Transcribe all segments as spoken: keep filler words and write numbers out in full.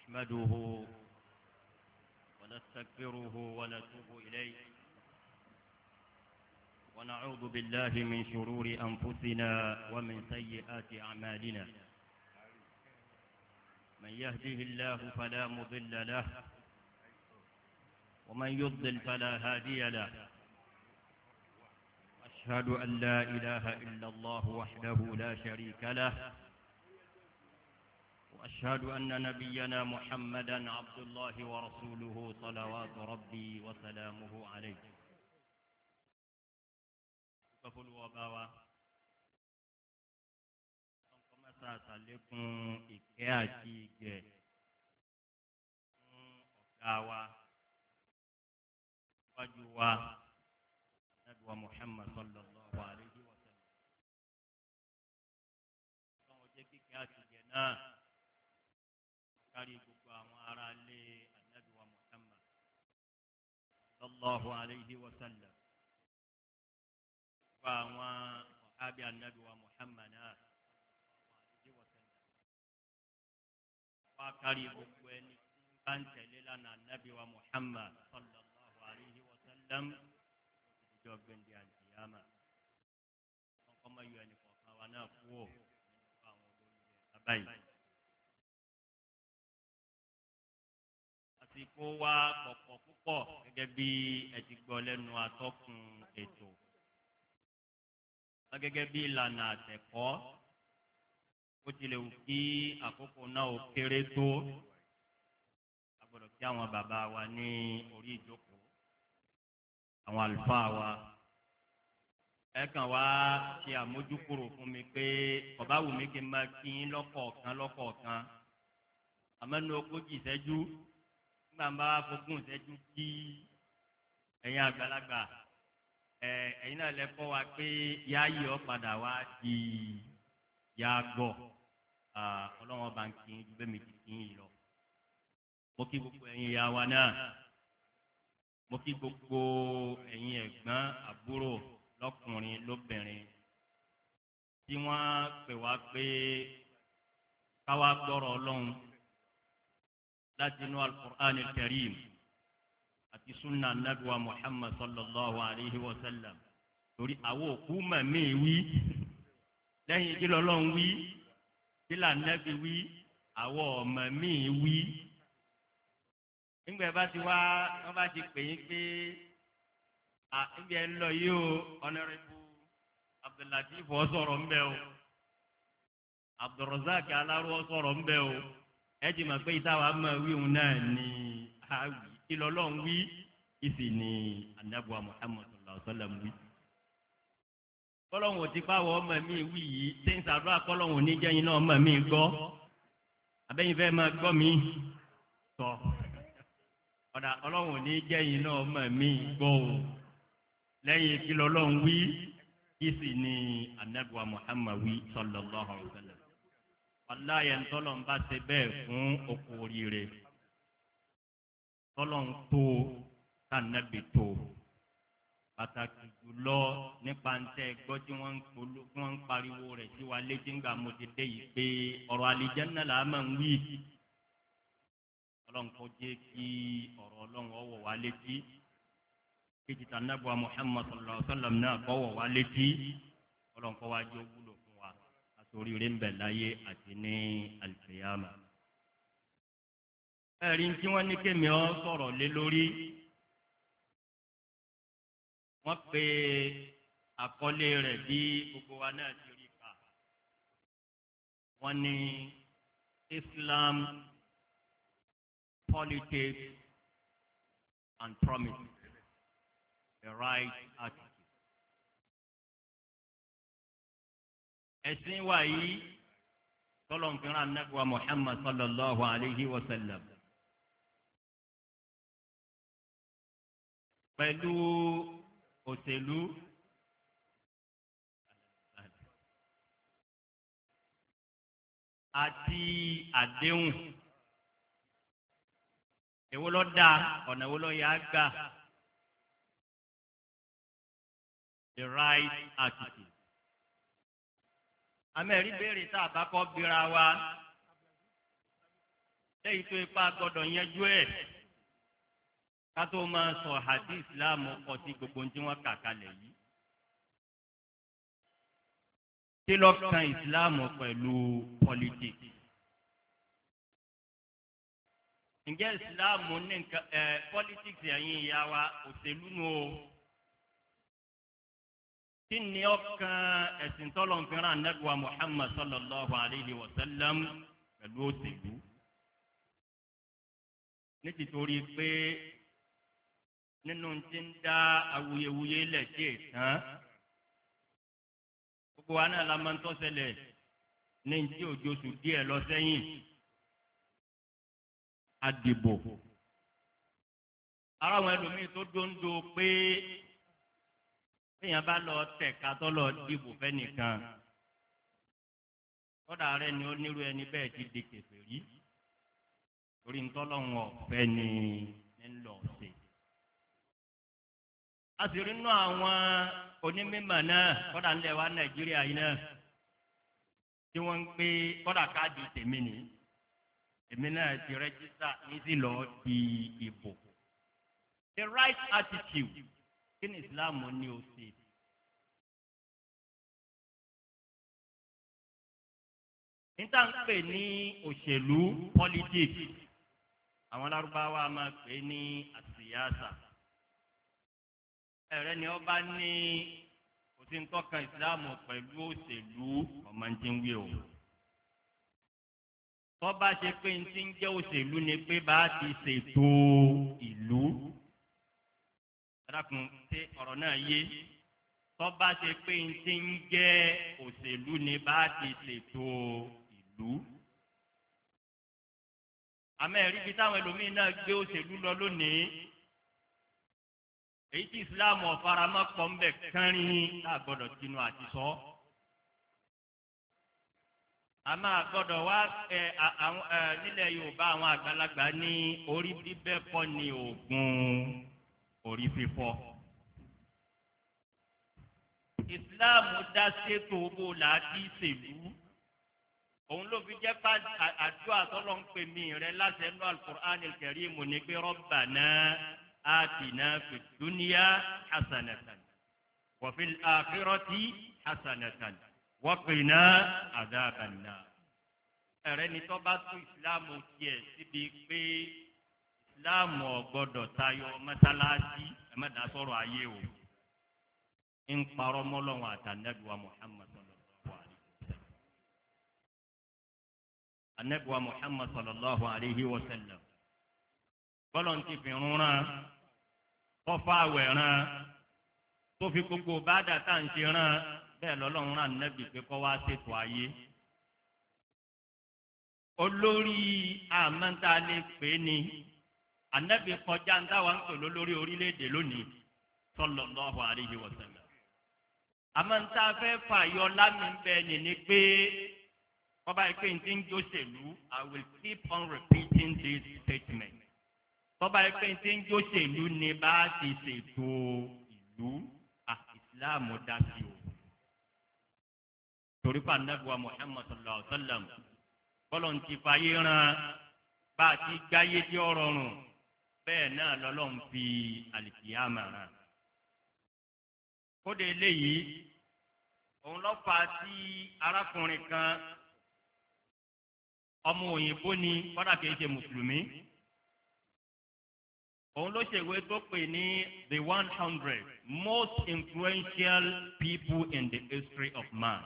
نحمده ونستغفره ونتوب إليه ونعوذ بالله من شرور أنفسنا ومن سيئات أعمالنا. من يهده الله فلا مضل له ومن يضلل فلا هادي له. أشهد أن لا إله إلا الله وحده لا شريك له وأشهد أن نبينا محمدا عبد الله ورسوله صلوات ربي وسلامه عليه. كفل وباوا كما سأسألكم إكياتي أكاوا وجوا نبوة محمد صلى الله عليه وسلم. إكياتي جنا kárí gbogbo àwọn ará ilé Ànábì wa Muhammad sallallahu alayhi wa sallam, gbogbo àwọn ọ̀hábí Ànábì wa Muhammad náà sallallahu alayhi wa sallam, wá kárí gbogbo ẹni tí bá ń tẹ̀lé lánàá Ànábì wa Muhammad sallallahu alayhi wa sallam ìjọ gbẹ̀ndì àlùkìyámà. wọn kọ́ máa yọ ẹnì kọ̀ọ̀kan wa náà kú ò nínú àwọn olórí rẹ̀ lábáyé. àsìkò wa pọ̀pọ̀ púpọ̀ gẹ́gẹ́ bí ẹ ti gbọ́ lẹ́nu atọ́kùn ètò. gẹ́gẹ́ bí ìlànà àtẹ̀kọ́ ó tilẹ̀ wù kí àkókò náà ó kéré tó. a gbọ́dọ̀ kí àwọn bàbá wa ní orí ìjókòó, àwọn àlùfáà wa. ẹ kàn wá ṣe àmójúkúrò fún mi pé ọ̀bá wù mí kí n máa kí yín lọ́kọ̀ọ̀kan lọ́kọ̀ọ̀kan. àmọ́ ní ogójì ìṣẹ́jú nígbà bá fogún ìṣẹ́jú kí ẹ̀yin àgbàlagbà ẹ̀ ẹ̀yin náà lẹ kọ́ wa pé yáàyè ọ́ padà wá di yàgò ọlọ́wọ́n bá ń kí ju bẹ́ẹ̀ mi ti kí yìí lọ. mo kí gbogbo ẹ̀yin ìyá wa náà, mo kí gbogbo ẹ̀yin ẹ̀gbọ́n àbúrò lọ́kùnrin lóbìnrin tí wọ́n pè wá pé káwá gbọ́rọ̀ Ọlọ́run láti inú al-Qur'an al-Karim àti sunna anabiwa Muhammad sallallahu alayhi wa sallam. torí àwọn òkú màmí wí lẹ́yìn kí lọ́lọ́run wí kí lànàbí wí àwọn màmí wí. nígbà bá ti wá wọ́n bá ti pè yín pé níbi ẹ̀ ń lọ yìí o ọ̀nàrẹ́bù Abdullatif sọ̀rọ̀ ń bẹ o, Abdulrazak Aláró sọ̀rọ̀ ń bẹ o. ẹ ti mọ̀ pé ìtawà máa wí òun náà ni àwì kí lọ́lọ́run wí ìsì ni anabuwa Muhammad sallallahu alaihi wa sallam wí. kọ́lọ́hún ò ti pàwọ́ ọmọ mi wí yìí ṣé ń sàdúrà kọ́lọ́hún ò ní jẹ́yìn náà ọmọ mi gbọ́ abẹ́yìn fẹ́ máa gbọ́ mi sọ ọ̀dà ọlọ́hún ò ní jẹ́yìn náà ọmọ mi gbọ́ o lẹ́yìn kí lọ́lọ́run wí ìsì ni anabuwa Muhammad wí sallallahu alaihi wa sallam. Wàláyé ńtọ́lọ̀ ń bá ṣe bẹ́ẹ̀ fún oko oríire. Tọ́lọ̀ ń tó kànábì tó. Pàtàkì jùlọ nípa ntẹ́ gbọ́ tí wọ́n ń polo tí wọ́n ń pariwo rẹ̀ sí wa létí ńgbà mo ti dé yìí pé ọ̀rọ̀ àlìjánnà là á máa ń wí. Ọlọ́run kò jẹ́ kí ọ̀rọ̀ Ọlọ́run ọwọ́ wa létí. Kéjì tà nàbọ̀ Muhammad sallallahu alaihi wasallam náà kọ́wọ́ wa létí. Ọlọ́run kọ́ wa jẹ́ wúlò torí rẹ̀ ń bẹ láyé àti ní àlùkìyámà. ẹ̀rí tí wọ́n ní kémi ọ́ sọ̀rọ̀ lé lórí wọ́n pe àkọlé rẹ̀ bí gbogbo wa náà ti rí kà. wọ́n ní Islam, politics and promises, the right attitude. ẹ̀sìn wa yìí tọ́lọ̀nfìrán anabiwa Muhammad sallallahu alayhi wa sallam pẹ̀lú òṣèlú àti àdéhùn èwo ló dá ọ̀nà èwo ló yá gbà the right attitude. amẹ́rí béèrè tá a bá kọ́ bíra wa lẹ́yìn tó ipá gbọ́dọ̀ yanjú ẹ̀ ká tó máa sọ hadith islam kọ sí gbogbo tí wọ́n kà kalẹ̀ yìí. kí ló kan islam pẹ̀lú politics? ǹjẹ́ islam ní nǹkan ẹ̀ politics ẹ̀yin ìyá wa òṣèlú nù o? kí ni ọkàn ẹ̀sìn tọ́lọ̀ ń fẹ́ràn anagba muhammad sallallahu alayhi wa sallam pẹ̀lú òṣèlú? nítorí pé nínú tí ń dá awuyewuye lẹ̀ tí ì tán gbogbo wa náà la máa ń tọ́sẹ̀lẹ̀ ní tí òjò sùn díẹ̀ lọ sẹ́yìn àdìbò. ara àwọn ẹlòmíín tó dóńdó pé téèyàn bá lọ tẹ̀ka tó lọ dìbò fẹ́nìkan kọ́dà rẹ̀ ni ó nírú ẹni bẹ́ẹ̀ ti di kèfèrí torí ntọ́lọ́hún ọ̀fẹ́ ni ń lọ sí. a sì rí nínú àwọn onímọ̀ náà kọ́dà ńlẹ̀ wa nàìjíríà yìí náà tí wọ́n ń gbé kọ́dà káàdì tèmi nì èmi náà ti rẹ́jísítà ní sí lọ́ọ́ di ìbò. the right attitude kí ni islam ní o ṣe? níta ń pè ní òṣèlú politics àwọn lárúbáwá máa pè ní àsíyásà. ẹ̀rẹ́ ni ọba ní òsì ń tọ́ka ìsìláàmù pẹ̀lú òṣèlú ọ̀mọ̀ntínwé o. tọ́ba ṣe pé ní ti ń jẹ́ òṣèlú ni pé bá a ti ṣètò ìlú. ẹ̀dákun ṣe ọ̀rọ̀ náà yé. tọ́ba ṣe pé ní ti ń jẹ́ òṣèlú ni bá a ti ṣètò ìlú. àmọ́ ẹ̀rí bíi táwọn ẹlòmíín náà gbé òṣèlú lọ lónìí èyí tí ìsìláàmù ọ̀faramọ́ pọ̀ ń bẹ̀ kánrin àgbọ̀dọ̀ tinú àti sọ. àmọ́ àgbọ̀dọ̀ wá ẹ ẹ nílẹ̀ yorùbá àwọn àgbàlagbà ní orí bíbẹ́ kọ́ ni oògùn orí fífọ́. ìsìláàmù dá sétò owó làákì ìṣèlú òun ló fi jẹ́ pé àdúrà tọ́lọ́ ń pè mí rẹ láti ẹnu al-Qur'an al-Karim ní pé Rabbana atina fid dunya hasanatan wa fil akhirati hasanatan wa qina adhaban nar. ẹ̀rẹ́ ni tó bá tún ìsìláàmù tiẹ̀ síbi pé ìsìláàmù ò gbọ́dọ̀ tayọ mọ́sálásí ẹ̀mẹ́ta sọ̀rọ̀ ayé o ń parọ́ mọ́lọ́wọ́n àtànẹ́bíwá Muhammad anabiwa muhammad sallallahu alayhi wa sallam bọ́lọ̀ ti fi rúnra kọ́fà àwẹ̀ rán tó fi gbogbo bàdà tá à ń ṣe rán bẹ́ẹ̀ lọ́lọ́run rán anabi pé kọ́ wá ṣètò ayé. olórí àmọ́ntà lè pè é ní anabi kọjá ń táwa ń pè lólórí orílẹ̀-èdè lónìí sallallahu alayhi wa sallam. àmọ́ntà fẹ́ fàyọ lámì bẹ́ẹ̀ ni ni pé kọ́ba yìí pé n ti ń jóṣèlú I will keep on repeating this statement. kọ́ba yìí pé n ti ń jóṣèlú ni bá a ti ṣètò ìlú à ìsìláàmù dá sí o. torí pa anabiwa Muhammad sallallahu alaihi wa sallam bọ́lọ̀ ń ti fàyè ràn bá a ti gbáyé tí ó rọrùn bẹ́ẹ̀ náà lọ́lọ́ ń fi àlìkìyàmà ràn. kóde eléyìí òun lọ́ fà á sí arákùnrin kan ọmọ òyìnbó ni kọ́dà kìí ṣe mùsùlùmí. òun ló ṣèwé tó pè ní the one hundred most influential people in the history of man.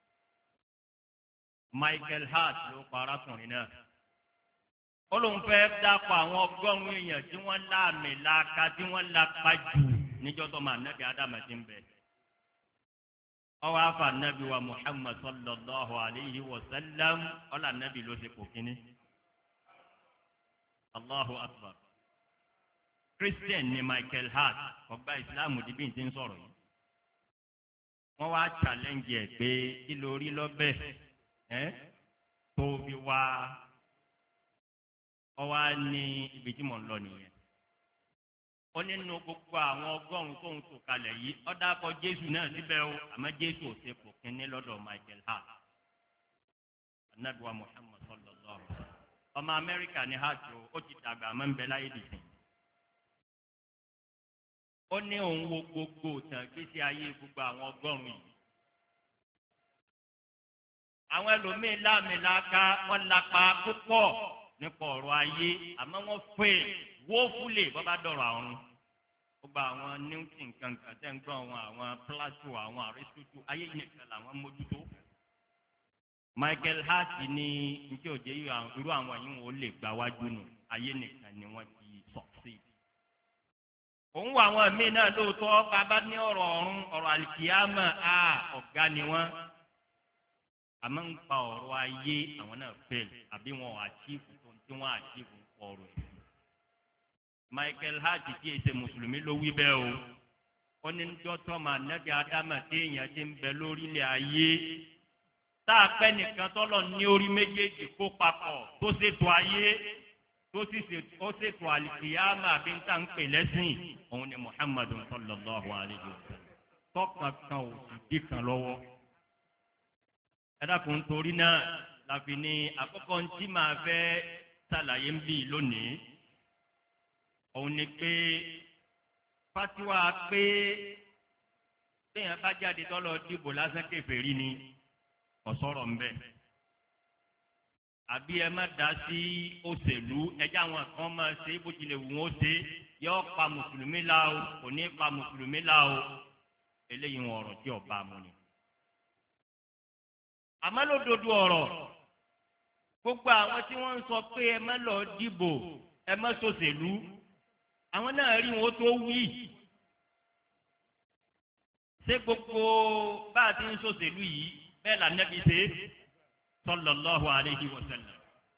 Michael Hart ló pa arákùnrin náà. ó lóun fẹ́ dápọ̀ àwọn ọgọ́rùn-ún èèyàn tí wọ́n láàmì láàka tí wọ́n lápá jù níjọ́ tó máa nẹ́bí ádámà ti ń bẹ̀. ọwọ́ afa nabi wa muhammad sallallahu alayhi wa sallam ọlá nabi ló ṣe kò kíní. allahu akbar. christian ni Michael Hart ọgbà ìsìláàmù dìbì tí ń sọ̀rọ̀ yìí. wọ́n wá challenge ẹ̀ pé kí lórí lọ́bẹ̀ ẹ́ tó fi wá ọ wá ní ibi tí mò ń lọ nìyẹn. ó nínú gbogbo àwọn ọgọ́rùn-ún tóun tò kalẹ̀ yìí ó dákọ̀ jésù náà síbẹ̀ o àmọ́ jésù ò ṣe kò kínní lọ́dọ̀ Michael Hart anabiwa Muhammad sallallahu alaihi wa sallam. ọmọ Amẹ́ríkà ní hajj ó ti dàgbà máa ń bẹ láyé dìsìn. ó ní òun wo gbogbo ìtàn gbèsè ayé gbogbo àwọn ọgọ́rùn-ún yìí. àwọn ẹlòmíín láàmìlàaka wọn lápá púpọ̀ nípa ọ̀rọ̀ ayé àmọ́ wọ́n fẹ́ wọ́fúlẹ̀ bọ́ bá dọ̀rọ̀ àrùn. gbogbo àwọn Newton kankan tẹ́ ń gbọ́ àwọn àwọn Plato àwọn Aristotle ayé nìkan làwọn mójútó. Michael Hart ní njẹ́ òjé irú àwọn yìí wọn ò lè gbà wájú nù ayé nìkan ni wọ́n ti succeed. òun wà àwọn míì náà lóòótọ́ bàbá ní ọ̀rọ̀ ọ̀run ọ̀rọ̀ àlìkìyámà á ọ̀gá ni wọ́n. àmọ́ ń pa ọ̀rọ̀ ayé àwọn náà fail àbí wọn ò achieve tó ń tí wọ́n achieve ọ̀rọ̀ yìí. Michael Hart tí èsè mùsùlùmí ló wí bẹ́ẹ̀ o. ó ní dọ́tọ́ máa nẹ́bí ádámà téèyàn ti ń bẹ lórílẹ̀ ayé. tá a pẹ́ nìkan tọ́lọ̀ ní orí méjèèjì kó papọ̀ tó ṣètò ayé tó sì ṣètò àlìkìyámà àbí ń tà ń pè lẹ́sìn òun ni Muhammadu sallallahu alayhi wa sallam. tọkàn kan ò sì dí kan lọ́wọ́. ẹ dákun torí náà láfi ní àkọ́kọ́ ntí máa fẹ́ ṣàlàyé ń bì lónìí. òun ni pé fatiwa pé téèyàn bá jáde tọ́lọ̀ dìbò lásán kèfèrí ni ọ̀sọ́rọ̀ ń bẹ̀. àbí ẹ má dá sí òṣèlú ẹjẹ́ àwọn kan máa ṣe bó tilẹ̀ wù wọ́n ṣe yọ pa mùsùlùmí la o kò ní pa mùsùlùmí la o eléyìí wọn ọ̀rọ̀ tí ọba mu ni. àmọ́ lódodo ọ̀rọ̀ gbogbo àwọn tí wọ́n ń sọ pé ẹ má lọ dìbò ẹ má ṣòṣèlú àwọn náà rí wọn tó wí. ṣé gbogbo bá a ti ń ṣòṣèlú yìí bẹ́ẹ̀ la Nábì ṣe sallallahu alayhi wa sallam.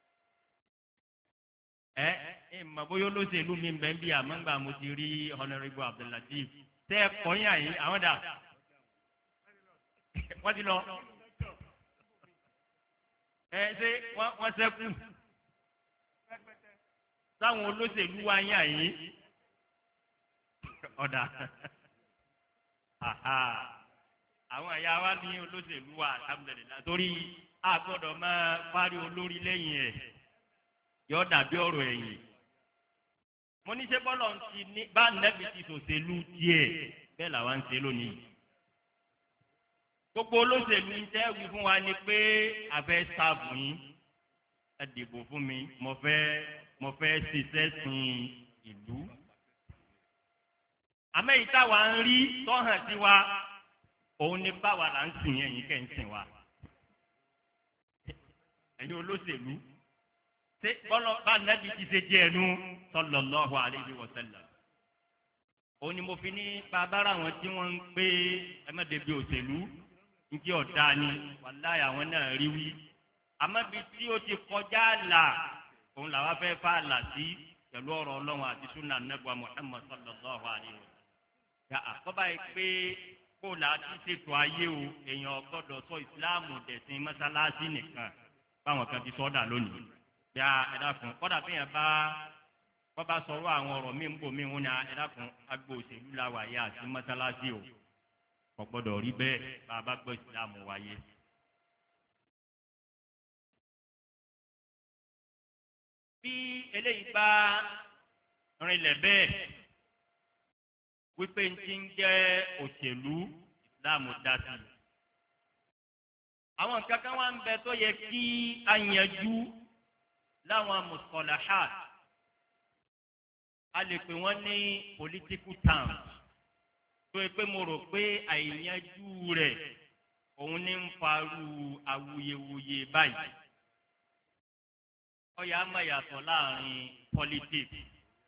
ẹ ẹ mọ̀ bóyá olóṣèlú mi ń bẹ ń bí àmọ́ngbà mo ti rí Honourable Abdulateef tẹ́ ẹ kọ́yìn àyè àwọn dà wọ́n ti lọ. ẹ ṣé wọ́n ṣẹ́kù sáwọn olóṣèlú wa yín àyè ọ̀dà àwọn ẹ̀yà wa ní olóṣèlú wa alhamdulillah torí a gbọ́dọ̀ máa parí olórí lẹ́yìn ẹ̀ yọ dàbí ọ̀rọ̀ ẹ̀yìn. mo ní ṣé bọ́lọ̀ ń ti ní bá nẹ́bí ti ṣòṣèlú tiẹ̀ bẹ́ẹ̀ làwa ń ṣe lónìí. gbogbo olóṣèlú ń tẹ́ wí fún wa ni pé àfẹ́ sáàbù yín ẹ dìbò fún mi mo fẹ́ mo fẹ́ ṣiṣẹ́ sin ìlú. àmọ́ èyí táwa ń rí tọ́hàn sí wa òun ni báwa là ń sìn ẹ̀yin kẹ́ ń sìn wa. ẹ̀yin olóṣèlú ṣé bọ́lọ̀ bá nẹ́bí ti ṣe jẹ́ ẹnu sallallahu alayhi wa sallam. òun ni mo fi ní bàbára àwọn tí wọ́n ń pé ẹ̀mẹ́dẹ̀bí òṣèlú ń kí ọ̀dà ni wàláyà àwọn náà rí wí. àmọ́ bí tí ó ti kọjá là òun làwa fẹ́ fà là sí pẹ̀lú ọ̀rọ̀ ọlọ́run àti sunnah nẹ́bùà Muhammad sallallahu alayhi wa sallam. yà àkọ́bá yìí pé kó là á ti ṣètò ayé o èèyàn gbọ́dọ̀ sọ ìsìláàmù dẹ̀sìn mọ́sálásí nìkan báwọn kan ti sọ́dà lónìí. yà ẹ̀dá fún kọ́dà bí yẹn bá wọ́n bá sọ̀rọ̀ àwọn ọ̀rọ̀ míì ń bò míì wọn ni ẹ̀dá fún agbó òṣèlú la wà yá àti mọ́sálásí o kò gbọ́dọ̀ rí bẹ́ẹ̀ bá a bá gbọ́ ìsìláàmù wáyé. bí eléyìí bá rinlẹ̀ bẹ́ẹ̀ wípé ń ti ń jẹ́ òṣèlú ìsìláàmù dá sí i. àwọn nǹkan kan wá ń bẹ tó yẹ kí a yanjú láwọn mustalahat a lè pè wọ́n ní political terms tó yẹ pé mo rò pé àìyanjú rẹ̀ òun ní ń farú awuyewuye báyìí. ó yá máa yàtọ̀ láàrin politics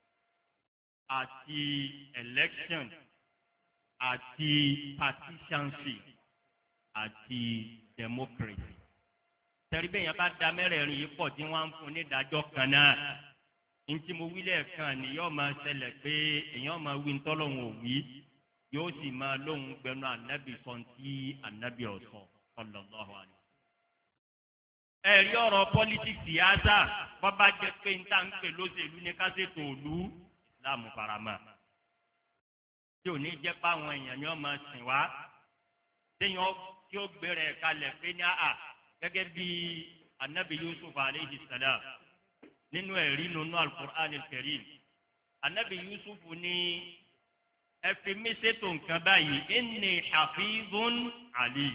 àti election àti partisanship àti democracy. tẹ̀rí bẹ́ẹ̀ yẹn bá da mẹ́rẹ̀ẹ̀rin yìí pọ̀ tí wọ́n á ń fún ní ìdájọ́ kan náà. ntí mo wí lẹ́ẹ̀kan ni yóò máa ṣẹlẹ̀ pé èèyàn máa wí ntọ́lọ́hún ò wí yóò sì máa lóhùn gbẹnu ànábì sọ̀ntì ànábì ọ̀sọ̀ sallallahu alaihi. ẹ̀rí ọ̀rọ̀ pọ́lítíksì yáàtà bọ́bá jẹ́ pé ń tà ń pè lóṣèlú ní kásètò òlu ìsìláàmù farama. tí ò ní jẹ́ pé àwọn èèyàn ni wọ́n máa sìn wá téèyàn tí ó gbéra ẹ̀ kalẹ̀ pé ní àà gẹ́gẹ́ bí anabi Yusuf aleyhi salam nínú ẹ̀rí nínú al-Qur'an al-Karim anabi Yusuf ní ẹ fi mí ṣètò nǹkan báyìí inni hafizun ali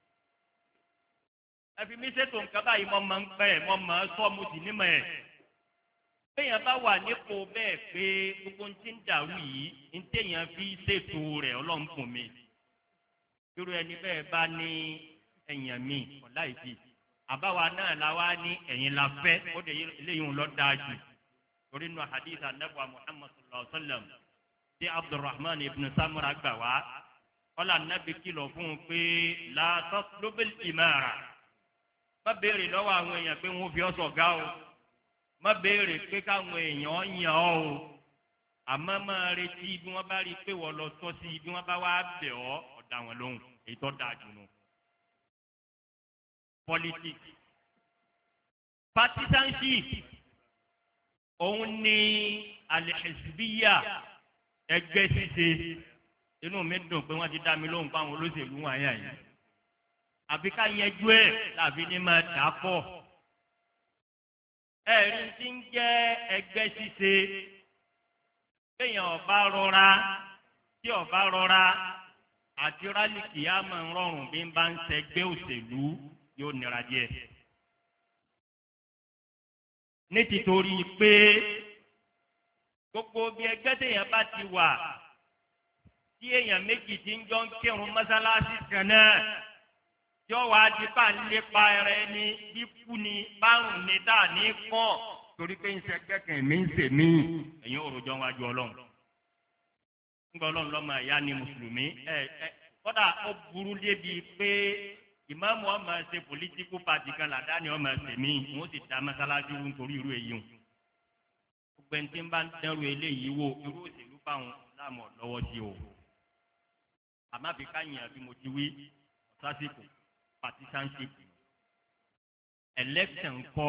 ẹ fi mí ṣètò nǹkan báyìí mo máa ń pẹ́ mo máa ń sọ mo sì ní mọ̀ ẹ́ bẹ́ẹ̀yàn bá wà nípò bẹ́ẹ̀ pé gbogbo ti ń dàrú yìí ń téèyàn fi ṣètò rẹ̀ ọlọ́run fún mi irú ẹni bẹ́ẹ̀ bá ní ẹ̀yàn mi ọ̀la ìdí àbáwa náà la wá ní ẹ̀yìn la fẹ́ ó de eléyìí ń lọ dáa jù torí nu hadith anabu muhammad sallallahu alaihi wa sallam tí abdulrahman ibn samura gbà wá kọ́lá nabi kìlọ̀ fún un pé la taslubil imara má béèrè lọ́wọ́ àwọn èèyàn pé wọ́n fi ọ́ sọ̀gá o má béèrè pé káwọn èèyàn yàn ọ́ o àmọ́ máa retí bí wọ́n bá rí i pé wọ́n lọ tọ́ sí bí wọ́n bá wá bẹ̀ ọ́ ọ̀dà wọn lóhùn èyí tó dáa jù nù. politics partisanship òun ni alihizbiya ẹgbẹ́ ṣíṣe inú mi dùn pé wọ́n ti dá mi lóhùn fáwọn olóṣèlú wọn àyà yìí àfi ká yẹjú ẹ̀ láàbí ní máa dà á pọ̀ ẹ̀rí tí ń jẹ́ ẹgbẹ́ ṣíṣe téèyàn ọba rọra tí ọba rọra àti rálìkì á máa ń rọrùn bí n bá ń ṣẹgbẹ́ òṣèlú yóò nira díẹ̀. ní tìtorí pé gbogbo bí ẹgbẹ́ téèyàn bá ti wà tí èèyàn méjì ti ń jọ ń kírun mọ́sálásí kan náà yọ wá di bá ń lépa ẹrẹ ní bíkú ni bárùn ní dà ní pọ̀ torí pé ń ṣe kẹ́kẹ́ mi ń ṣe mí ẹ̀yin òròjọ́ wájú ọlọ́run ńgbà ọlọ́run lọ́mọ ẹ̀yá ni mùsùlùmí ẹ̀ ẹ̀ kọ́dà ó burú débi pé ìmáàmù ọmọ ṣe pòlítíkù pàtì kan làdáni ọmọ ṣe mí wọ́n sì dá mọ́sálásí nítorí irú èyí o gbogbo ẹni tí ń bá ń dẹ́rù eléyìí wo irú òṣèlú báwọn láàmú lọ́wọ́ sí o àmọ́ àfi káyìn àfi mo ti wí sásìkò partisanship election kọ́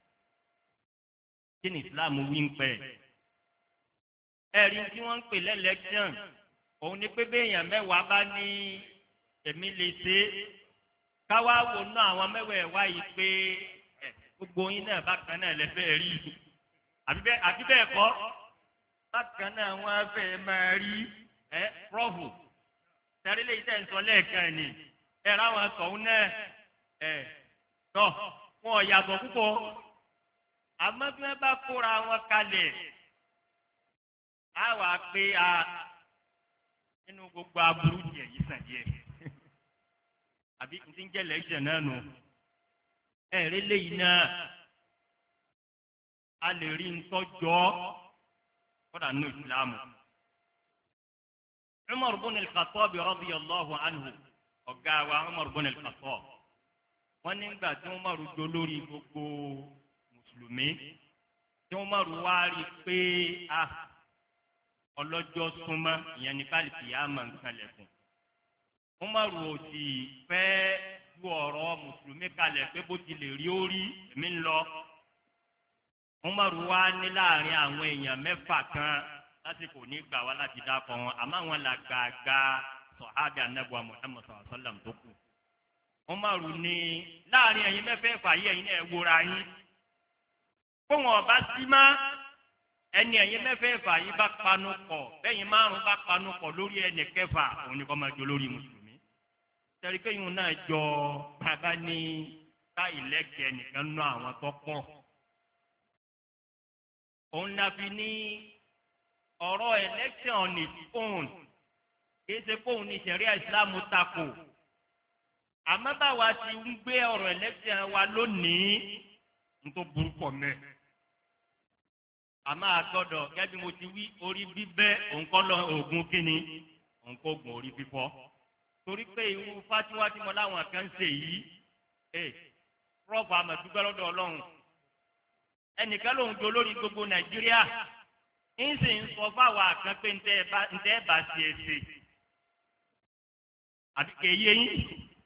kí ni Islam wí ń pẹ́ ẹ̀rí tí wọ́n ń pè lẹ́lẹ́kṣọ̀n òun ni pé béèyàn mẹ́wàá bá ní èmi lè ṣe káwá wò ná àwọn mẹ́wàá yìí pé gbogbo yín náà bákan náà lẹ́fẹ̀ẹ́ rí àbí bẹ́ẹ̀ kọ́ bákan náà wọ́n fẹ́ máa rí ẹ prọ́fù tẹ́rílẹ̀ iṣẹ́ ń sọ lẹ́ẹ̀kan ni ẹ̀rọ àwọn akọ̀wé náà ẹ̀ tọ́ wọn ò yàtọ̀ púpọ̀ àmọ́ bí wọ́n bá kóra wọn kalẹ̀ á wà pé a nínú gbogbo aburú díẹ̀ yìí sàn díẹ̀ àbí n ti ń jẹ́ lẹ́sẹ̀ náà nù ẹ̀rí léyìí náà a lè rí ntọ́jọ́ kódà nínú ìsìlámù. Umar ibn al-Khattab radiyallahu anhu ọ̀gá wa Umar ibn al-Khattab wọ́n nígbà tí Umar jọ lórí gbogbo mùsùlùmí tí Umar wá rí i pé a ọlọ́jọ́ súnmọ́ ìyẹn ní káàlìkì yá máa ń kalẹ̀ fún Umar ò sì fẹ́ ju ọ̀rọ̀ mùsùlùmí kalẹ̀ pé bó ti lè rí ó rí èmi ń lọ Umar wá ní láàrin àwọn èèyàn mẹ́fà kan lásìkò ní gbà wá láti dákọ̀ wọn àmọ́ àwọn làgbàgbà sọ̀hábì anábùwà Muhammad sallallahu alaihi wasallam tó kù. Umaru ní láàrin ẹ̀yin mẹ́fẹ̀ẹ̀fà yìí ẹ̀yin náà wúra yín. Fóun ọ̀bá sí má ẹni ẹ̀yin mẹ́fẹ̀ẹ̀fà yìí bá panu pọ̀ bẹ́yìn márùn-ún bá panu pọ̀ lórí ẹni kẹfà òun ni kọ́ máa jọ lórí mùsùlùmí. Tẹ̀rí kéyìn náà jọ bàbá ní ká ìlẹ́kẹ̀ẹ́ nìkan ná àwọn tó pọ̀. Òun náà fi ní ọ̀rọ̀ election on its own kìí ṣe fóun ní ṣẹ̀ríà ìsìlámù tako àmọ́ báwa ti ń gbé ọ̀rọ̀ election wa lónìí ń tó burúkọ mẹ́ àmọ́ àgọ́dọ̀ gẹ́gẹ́ bí mo ti wí orí bíbẹ́ òǹkọ́ lọ oògùn kínní òǹkọ́ oògùn orí fífọ́ torí pé irú fásiwá tí mo láwọn kan ń ṣe yìí ẹ rọ́ọ̀bù àmọ̀dúgbẹ́ lọ́dọ̀ ọlọ́run ẹnìkan lòun jọ lórí gbogbo Nàìjíríà ń sì ń sọ fáwọn àkàn pé ntẹ́ ẹ bá ṣe é ṣe àti kèye yín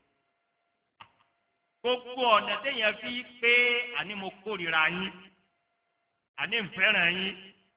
gbogbo ọ̀nà téèyàn fi pé àní mo kórìíra yín àní ń fẹ́ràn yín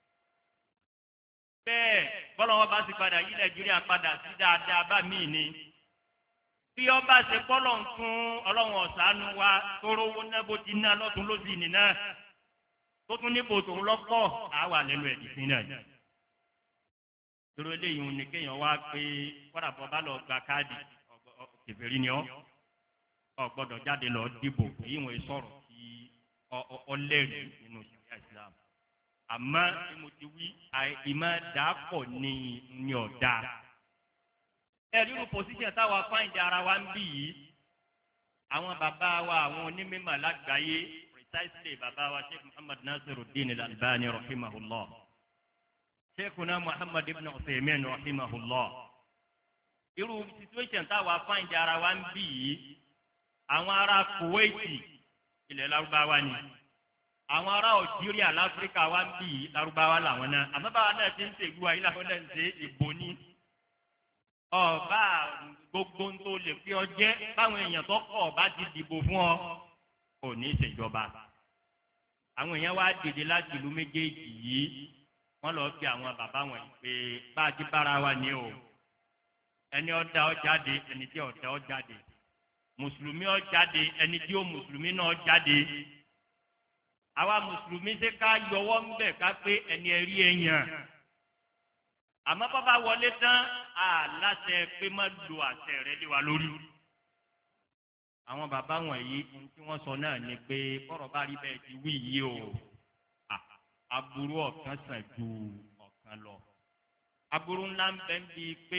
bẹ́ẹ̀ bọ́lá wọn bá sì padà yí Nàìjíríà padà sí dáadáa bá míì ni bí ọba ṣe bọ́lọ̀ ń fún ọlọ́run ọ̀sánú wa tóró owó náà bó ti ná lọ́tún lósì nìyẹn tó tún níbo tòun lọ́pọ̀ á wà lẹ́nu ẹ̀dì sí náà dúró léyìn ní kéèyàn wá pé kọ́dà bọ́ bá lọ gba káàdì kèfèrí ni ọ́ ọ gbọ́dọ̀ jáde lọ dìbò èyí wọ́n sọ̀rọ̀ sí ọlẹ́rìí nínú ìṣẹ̀lẹ̀ Islam àmọ́ tí mo ti wí ìmọ̀ dàpọ̀ ní ní ọ̀dà ẹ̀rínú pòsíṣàn táwa fáìndì ara wa ń bì yìí àwọn bàbá wa àwọn onímọ̀ lágbàáyé precisely bàbá wa Sheikh Muhammad Nasiruddin Al-Albani rahimahullah Sheikhuna Muhammad ibn Uthaymin rahimahullah irú situation táwa fáìndì ara wa ń bì yìí àwọn ará Kuwaiti ilẹ̀ Lárúbáwá ni àwọn ará Algeria láfíríkà wa ń bì yìí Lárúbáwá làwọn náà àmọ́ báwa náà ti ń ṣèlú wa yìí làwọn náà ń ṣe ìbò ní ọba gbogbo tó lè fi ọ jẹ báwọn èèyàn tó kọ ọba ti dìbò fún ọ kò ní í ṣèjọba àwọn èèyàn wá dìde láti ìlú méjèèjì yìí wọn lọ fi àwọn bàbá wọn yìí pé bá a ti bára wa ní o ẹni ọ̀dà ọ jáde ẹni tí ọ̀dà ọ jáde mùsùlùmí ọ jáde ẹni tí ó mùsùlùmí náà jáde àwa mùsùlùmí ṣe ká yọwọ́ ń bẹ̀ ká pé ẹni ẹ̀rí ẹ̀yàn àmọ́ bàbá wọlé tán àláṣẹ pé má lo àṣẹ rẹ lé wa lórí. àwọn bàbá wọ̀nyí ohun tí wọ́n sọ náà ni pé kọ́rọ̀ bá rí bẹ́ẹ̀ ti wí yìí o aburú ọ̀kan sàn ju ọ̀kan lọ. aburú ńlá ń bẹ ń bi pé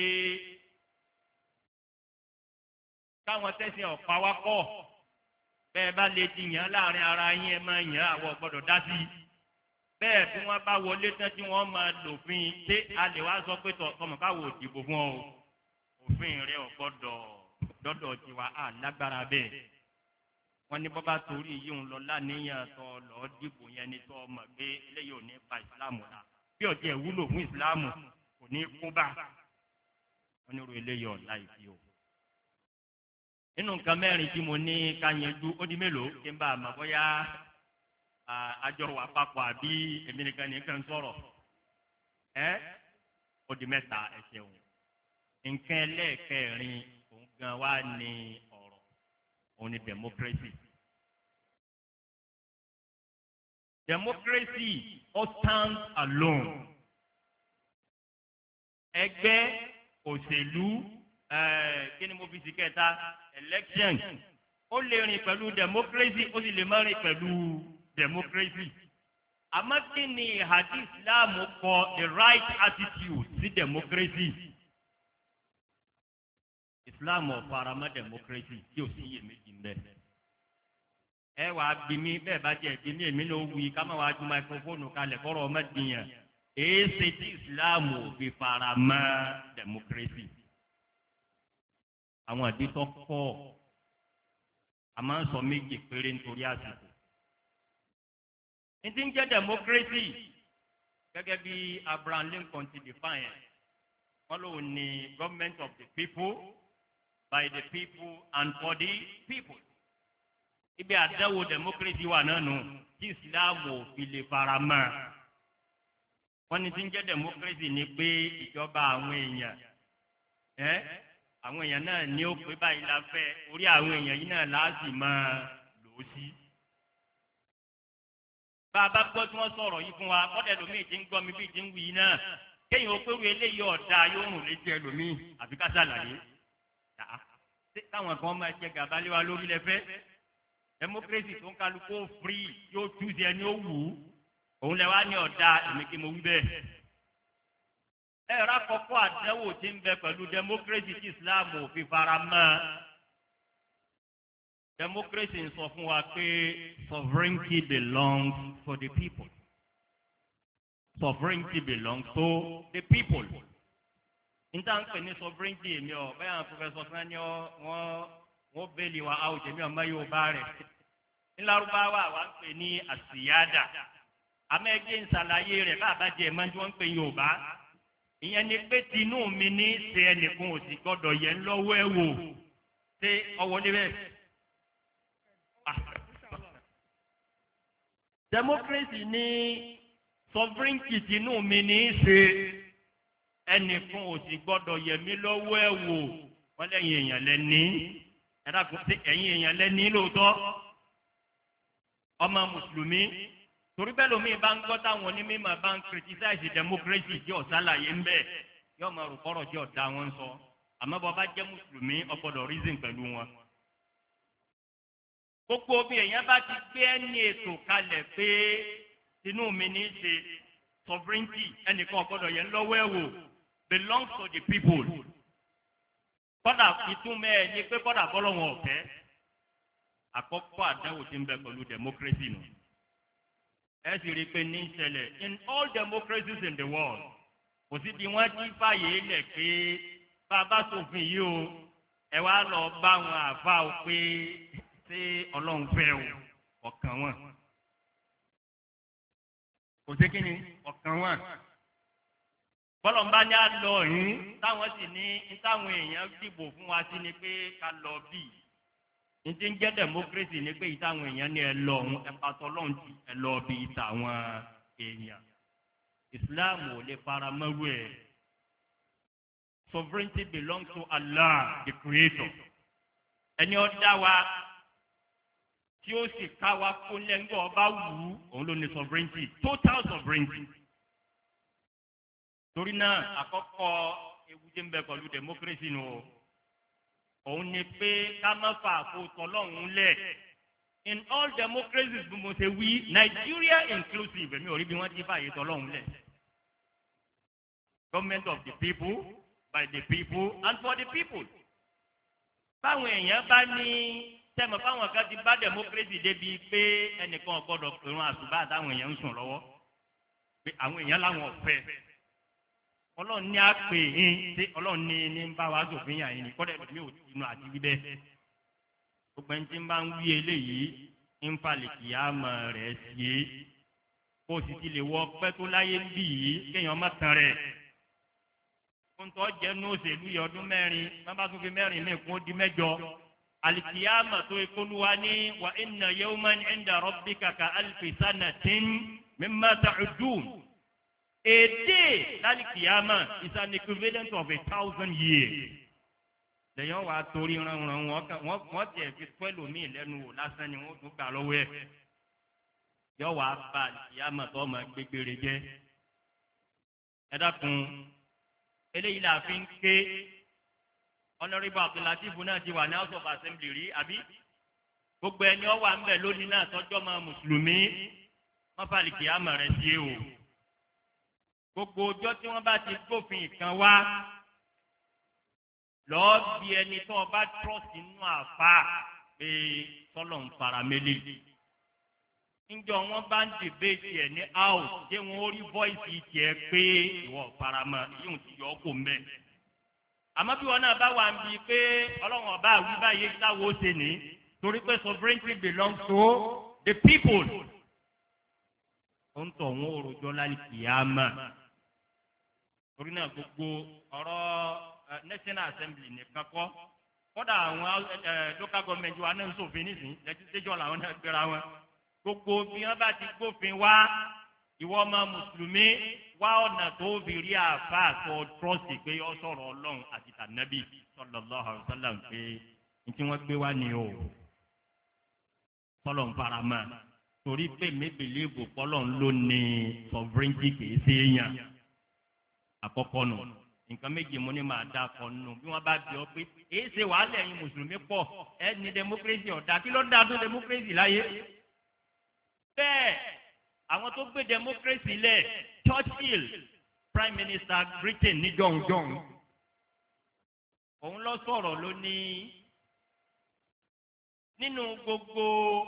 káwọn tẹ̀sán ọ̀pá wa kọ̀ bẹ́ẹ̀ bá lè ti yàn láàrin ara yín ẹ máa yàn àwọn gbọ́dọ̀ dá sí i bẹ́ẹ̀ bí wọ́n bá wọlé tán tí wọ́n máa lòfin ṣé a lè wá sọ pé tọmọ káwọ òdìbò fún ọ òfin rẹ ò gbọ́dọ̀ dọ́dọ̀ tiwa á lágbára bẹ́ẹ̀ wọ́n ní bọ́bá torí yìí ń lọ láníyàn tó lọ dìbò yẹn ní tó mọ̀ pé eléyìí ò ní pa ìsìláàmù la bí ọ̀tí ẹ̀ wúlò fún ìsìláàmù kò ní kú bá wọ́n ní ro eléyìí ọ̀la ìfi o. nínú nǹkan mẹ́rin tí mo ní ká yanjú ó di mélòó kí n bá a mọ̀ bóyá àjọ wà papọ̀ àbí èmi nìkan nìkan sọ̀rọ̀ ẹ́ ó di mẹ́ta ẹsẹ̀ òun nǹkan ẹlẹ́ẹ̀kẹrin òun gan wá ní ọ̀rọ̀ òun ní democracy democracy all stands alone ẹgbẹ́ òṣèlú kí ni mo fi sí kẹta election ó lè rìn pẹ̀lú democracy ó sì lè má rìn pẹ̀lú democracy àmọ́ kí ni ìhàdí Islam kọ the right attitude sí democracy Islam ọ̀faramọ́ democracy tí ò sí iyèméjì ń bẹ. ẹ wàá bí mi bẹ́ẹ̀ bá jẹ́ bí mi èmi ló wí ká má wàá ju máikrófóònù kalẹ̀ kọ́rọ̀ ọmọ dìyàn èé ṣe tí Islam ò fi faramọ́ democracy. àwọn àdìtọ́ pọ̀ a máa ń sọ méjì péré nítorí àsìkò. Ní ń jẹ́ democracy gẹ́gẹ́ bí Abraham Lincoln ti define ẹ̀ wọ́n lòun ní government of the people by the people and for the people. Ibi àdáwò democracy wà náà nù tí Islam ò fi lè fara mọ́. Wọ́n ní tí ń jẹ́ democracy ni pé ìjọba àwọn èèyàn ẹ́ àwọn èèyàn náà ní ó pé báyìí la fẹ́ orí àwọn èèyàn yìí náà láàzì máa lò ó sí. bá a bá gbọ́ tí wọ́n sọ̀rọ̀ yìí fún wa kọ́dẹ̀ lómi ti ń gbọ́ mi bí ti ń wí yìí náà kéèyàn ó pé wí eléyìí ọ̀dà yóò rùn létí ẹlòmíì àfi ká ṣàlàyé. táwọn kan máa jẹ gàba lé wa lórí lẹ́fẹ́ democracy tó ń kálukú free yóò túùsì ẹni ó wù ú òun lẹ wá ní ọ̀dà èmi kí mo wí bẹ́ẹ̀. ẹ̀rọ àkọ́kọ́ àdánwò tí ń bẹ pẹ̀lú democracy tí Islam ò fi fara mọ́ democracy ń sọ fún wa pé sovereignty belongs to the people sovereignty belongs to the people níta ń pè ní sovereignty èmi ọ bẹ́ẹ̀ àwọn professor sani ọ wọ́n wọ́n bẹ́ẹ̀lì wa out èmi ọmọ yóò bá rẹ̀ ńlárúbáwá wa ń pè ní àsìyáàdà àmọ́ ẹgbẹ́ ìsàlàyé rẹ̀ bá àbájẹ́ ẹ̀ máa ń tí wọ́n ń pè Yorùbá ìyẹn ni pé tinú mi ní ṣe ẹnìkan ò sì gbọ́dọ̀ yẹn lọ́wọ́ ẹ̀ wò ṣé ọwọ́ níbẹ̀. democracy ní sovereignty tinú mi ní ṣe ẹnìkan ò sì gbọ́dọ̀ yẹn mí lọ́wọ́ ẹ̀ wò wọ́n lẹ́yìn èèyàn lẹ́ni ẹ̀dá kò sí ẹ̀yìn èèyàn lẹ́ni lóòótọ́ ọmọ mùsùlùmí torí bẹ́ẹ̀ lómi bá ń gbọ́ táwọn onímọ̀ bá ń criticize democracy jẹ́ ọ̀sálàyé ń bẹ̀ yóò máa rò kọ́rọ̀ jẹ́ ọ̀dà wọn sọ àmọ́ bọ́ bá jẹ́ mùsùlùmí ó gbọ́dọ̀ reason pẹ̀lú wọn. gbogbo bí èèyàn bá ti gbé ẹni ètò kalẹ̀ pé tinú mi ní í ṣe sovereignty ẹnìkan ò gbọ́dọ̀ yẹn lọ́wọ́ ẹ̀ wò belongs to the people. kọ́dà ìtumọ̀ ẹ̀ ni pé kọ́dà bọ́lọ̀ wọn ọ̀fẹ́ àkọ́kọ́ àdáwò ti ń bẹ pẹ̀lú democracy nù. ẹ sì rí i pé ní ìṣẹ̀lẹ̀ in all democracies in the world kò sí bí wọ́n ti fàyè lẹ̀ pé bá a bá ṣòfin yìí o ẹ wá lọ bá wọn àfa o pé ṣé ọlọ́run fẹ́ o ọ̀kan wọn. kò sí kí ni ọ̀kan wọn. bọ́lọ̀mbá ní a lọ yín táwọn sì ní táwọn èèyàn dìbò fún wa sí ni pé ká lọ bí ní ti ń jẹ́ democracy ni pé ìtàwọn èèyàn ní ẹ lọ ọ̀hún ẹ pàtó ọlọ́run ti ẹ lọ bí ìtàwọn èèyàn. Islam ò lè fara mọ́rú ẹ̀. Sovereignty belongs to Allah, the creator. ẹni ó dá wa tí ó sì ká wa kó lẹ́ńgọ́ ọba wù ú òun ló ní sovereignty, total sovereignty. torí náà àkọ́kọ́ ewu tí ń bẹ pẹ̀lú democracy nù o òun ni pé ká má fa àkóso ọlọ́run lẹ̀. in all democracies bí mo ṣe wí Nigeria inclusive èmi ò rí bí wọ́n ti fààyè tọ́lọ́run lẹ̀. Government of the people, by the people and for the people. báwọn èèyàn bá ní tẹ́mọ̀ báwọn kan ti bá democracy débi pé ẹnìkan gbọ́dọ̀ pèrún àṣùbà àtàwọn èèyàn ń sùn lọ́wọ́ pé àwọn èèyàn láwọn ọ̀fẹ́ ọlọ́run ní àpè yín tí ọlọ́run ní ní ń bá wa sòfin yàn yín ní kọ́dẹ̀ mi ò tinú àti bíbẹ́ gbogbo ẹni tí ń bá ń wí eléyìí ń falẹ̀ kì á mọ̀ rẹ̀ sí i kó o sì ti lè wọ pẹ́ tó láyé ń bì yìí kéèyàn má tan rẹ̀ kóńtọ́ jẹ́ ní òṣèlú yìí ọdún mẹ́rin bábá tó fi mẹ́rin ní ìkún ó di mẹ́jọ alikiyama tó ikoluwa ní wa inna yawman inda rabbika ka alfi sanatin mimma ta'udun. A day l'alikiyama is an equivalent of a thousand years. lẹ́yìn wa torí ránran wọn wọ́n tiẹ̀ fi pẹ́lú mi lẹ́nu wò lásán ni wọ́n tún gbà lọ́wọ́ ẹ̀. yọ wá bá alikiyama tó ọmọ gbégbére jẹ́. ẹ dákun eléyìí la fi ń ké honourable abdulatif náà ti wà ní house of assembly rí àbí gbogbo ẹni ọwọ́ à ń bẹ̀ lónìí náà tọ́jọ́ máa mùsùlùmí wọ́n fàlìkì àmọ̀ rẹ̀ sí o gbogbo ọjọ́ tí wọ́n bá ti gbófin kan wá lọ́ọ́ bí ẹni tó ọba trọ́ọ̀sì nínú àfa pé tọ́lọ̀ ń fara mélé níjọ́ wọn bá ń debate ẹ̀ ní house jẹ́ wọn ó rí voice tiẹ̀ pé ìwọ faramọ́ yóò ti yọ ọ́ kó mẹ́ àmọ́ bí wọn náà bá wà ń bi pé ọlọ́run ọba àwí báyìí táwọn ó ṣe ní torí pé sovereignty belongs to the people. ó ń tọ̀ wọ́n òròjọ́ láì kìámà torí náà gbogbo ọ̀rọ̀ national assembly nìkan kọ́ kódà àwọn local government wa náà ń ṣòfin nísìnyí legislature làwọn náà gbéra wọn gbogbo bí wọn bá ti gbófin wá ìwọ ọmọ mùsùlùmí wá ọ̀nà tó fi rí àfa àtọ trọ́ọ̀sì pé ó sọ̀rọ̀ ọlọ́run àti tànàbí sallallahu alaihi wasallam pé ní tí wọ́n gbé wá ní o tọ́lọ̀ ń fara mọ́ torí pé mébèlé ìbò pọ́lọ̀ ń lò ní sovereignty kìí ṣe èèyàn àkọ́kọ́ nù nǹkan méjì mo ní máa dá akọ nù bí wọ́n bá bí ọ pé èyí ṣe wàhálà ẹ̀yin mùsùlùmí pọ̀ ẹ ní democracy ọ̀dà kí ló dá tó democracy láyé bẹ́ẹ̀ àwọn tó gbé democracy lẹ̀ Churchill prime minister Britain ní jọ̀hún-jọ̀hún òun lọ sọ̀rọ̀ ló ní nínú gbogbo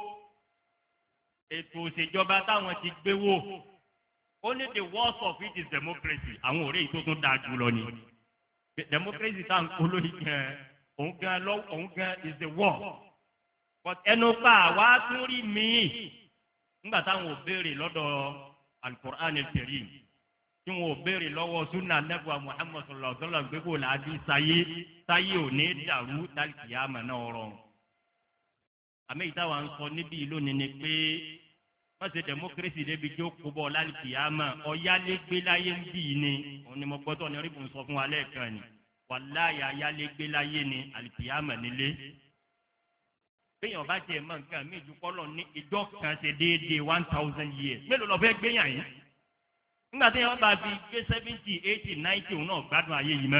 ètò òṣèjọba táwọn ti gbé wò ó ní the worst of it is democracy àwọn ọ̀rẹ́ yìí tó tún dáa jù lọ ni democracy tá à ń kóló yìí gan òun gan lọ òun gan is the worst but ẹnu pa àwa tún rí míì nígbà táwọn ò béèrè lọ́dọ̀ alukur'an al-karim tí wọn ò béèrè lọ́wọ́ sunna nebua muhammad sallallahu alaihi wa sallam gbégbó làádí sáyé sáyé ò ní dàrú dálkìyàmà náà rọrùn. àmì ìtawà ń sọ níbí lónìí ni pé wọ́n ṣe democracy débi tí ó kó bọ̀ dálkìyàmà ọ̀yálégbé láyé ń bì ní òun ni mo gbọ́dọ̀ ní orí fún sọ fún wa lẹ́ẹ̀kan ni wàláyà ayálégbé láyé ni àlìkìyàmà nílé. béèyàn bá tiẹ̀ mọ nǹkan mí ju kọ́lọ̀ ní ìjọ kan ṣe déédéé one thousand years mélòó lọ fẹ́ gbéyàn yín nígbà tí wọ́n bá fi gbé seventy eighty ninety òun náà gbádùn ayé yìí mọ́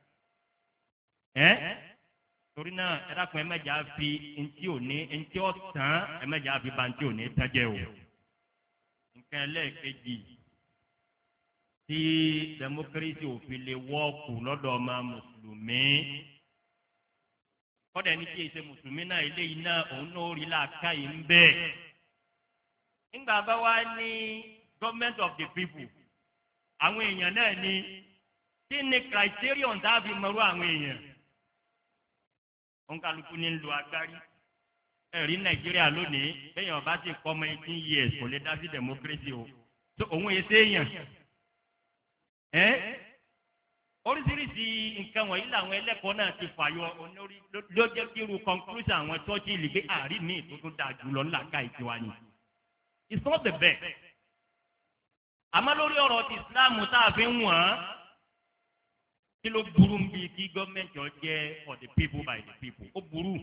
ẹ́ torí náà ẹ dákun ẹ mẹ́jà fi ntí òní ntí ọ̀tán ẹ mẹ́jà fi ba ntí òní tẹ́jẹ́ o nǹkan ẹlẹ́ẹ̀kejì tí democracy òfin lè wọ́ọ̀kù lọ́dọ̀ ọmọ mùsùlùmí kọ́dà ní kí ẹ ṣe mùsùlùmí náà eléyìí náà òun náà rí làákà yìí ń bẹ́ẹ̀. nígbà bá wá ní government of the people àwọn èèyàn náà ní kí ni criterion tá a fi mọ̀rú àwọn èèyàn. òǹkàlùkù ní ń lo agbárí ẹ̀rí nàìjíríà lónìí bẹ́ẹ̀ ọba ti kọ́ ọmọ eighteen years kò lè dá sí democracy o tó òun èsè èèyàn. oríṣiríṣi nǹkan wọ̀nyí làwọn ẹlẹ́kọ̀ọ́ náà ti fàyọ onórí ló jẹ́ kí irú conclusion àwọn tọ́jú ìlú pé àárín mi tó tún dáa jùlọ ńlá ká ìtiwa ni. it's not the best. àmọ́ lórí ọ̀rọ̀ ti islam tá a fi ń wọ̀n kí ló burú ń bi kí gọ́ọ̀mẹ̀ntì ọ jẹ́ for the people by the people ó burú.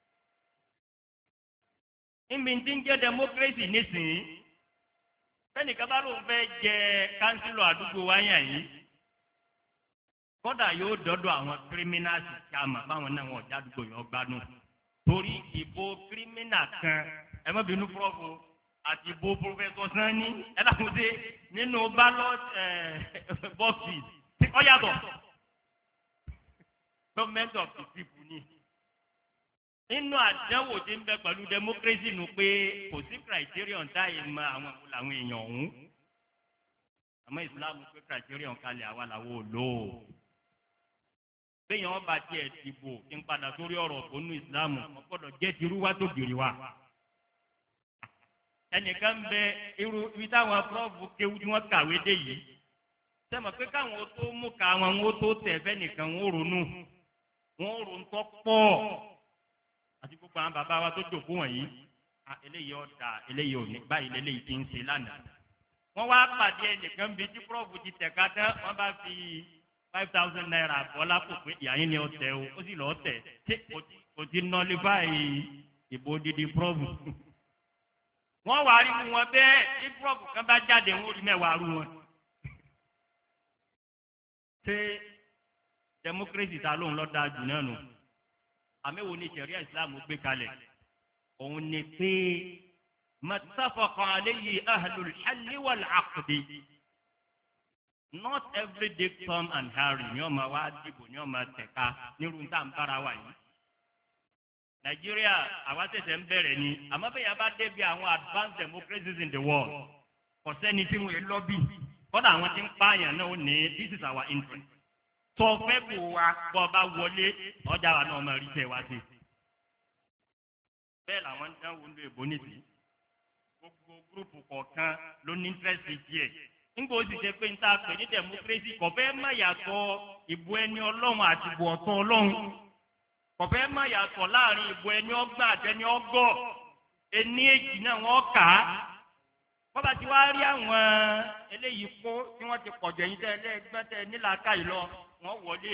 níbi tí ń jẹ́ democracy nísìnyí fẹ́nìkan bá lóun fẹ́ jẹ kánsílọ̀ àdúgbò wáyà yìí kódà yóò dọ́dọ̀ àwọn kírímínàsì tí a mọ̀ báwọn náà wọ́n jádùgbò yọ gbádùn torí ìbò kírímínà kan ẹ má bínú fúrọ́fù àti ìbò pòfẹ́sọ̀ sanni ẹ dákun sí nínú ballot bọ́ọ̀sì tí ó yàtọ̀ government of the people ni nínú àdánwò tí ń bẹ pẹ̀lú democracy nu pé kò sí criterion táyé mọ àwọn làwọn èèyàn ọ̀hún àmọ́ ìsìlámù pé criterion kalẹ̀ àwa làwọn ò lò ó béèyàn ọba tiẹ̀ dìbò kí n padà sórí ọ̀rọ̀ tó nú ìsìlámù ọgbọ́dọ̀ jẹ́ tirú wá tó gèrè wa. ẹnìkan ń bẹ irú ibi táwọn prọ́fù kéwú tí wọ́n kàwé dé yìí sẹ́mi pé káwọn tó mú ká wọn wọ́n tó tẹ̀ fẹ́ nìkan wọ́n ronú wọ́n ronú tó pọ̀ àti gbogbo àwọn bàbá wa tó jòkó wọ̀nyí eléyìí ọ̀dà eléyìí ò ní báyìí eléyìí ti ń ṣe lánàá. wọ́n wá pàdé ẹnìkan bíi tí prọ́fù ti tẹ̀ ká tán wọ́n bá fi five thousand naira bọ́lá kò pé ìyáyín ni ó tẹ o ó sì lọ́ọ́ tẹ̀ ṣé kò ti nọlé báyìí ìbò dídí prọ́fù. wọ́n wá rí wọn bẹ́ẹ̀ tí prọ́fù kan bá jáde wọ́n rí mẹ́wàá rú wọn. ṣé democracy ta lóun lọ́ọ́ da jù náà nù àmì wo ni sẹ̀ríà ìsìlámù gbé kalẹ̀ òun ni pé mattafaqa alayhi ahlul halli wal aqdi. Not every day Tom and Harry ní ọmọ wa dìbò ní ọmọ tẹ̀ka nírú tá à ń bára wa yìí. Nàìjíríà àwa tẹ̀sẹ̀ ń bẹ̀rẹ̀ ni àmọ́ bẹ́ẹ̀ yà bá débi àwọn advanced democracies in the world kò sẹ́ni tí wọ́n lọ́bì kọ́dà àwọn tí ń pààyàn náà ó ní this is our interest. Sọ fẹ́ bò wa bọ́ bá wọlé ọjà wa náà máa rí tẹ̀ wá sí. Bẹ́ẹ̀ làwọn ń dánwò ń lo èbó nìsí. Gbogbo gúrùpù kọ̀ọ̀kan ló ní interest díẹ̀. Nígbà ó sì ṣe pé níta pè ní democracy kò fẹ́ má yàtọ̀ ìbò ẹni ọlọ́run àti ìbò ọ̀tọ̀ ọlọ́run kò fẹ́ má yàtọ̀ láàrin ìbò ẹni ọgbà àtẹni ọgọ́ ẹni èjì náà wọ́n kà á bọ́ba tí wàá rí àwọn eléyìí kó tí wọ́n ti pọ̀jù ẹ̀yìn tẹ́ ẹlẹ́gbẹ́ tẹ́ nílàáká yìí lọ wọ́n wọlé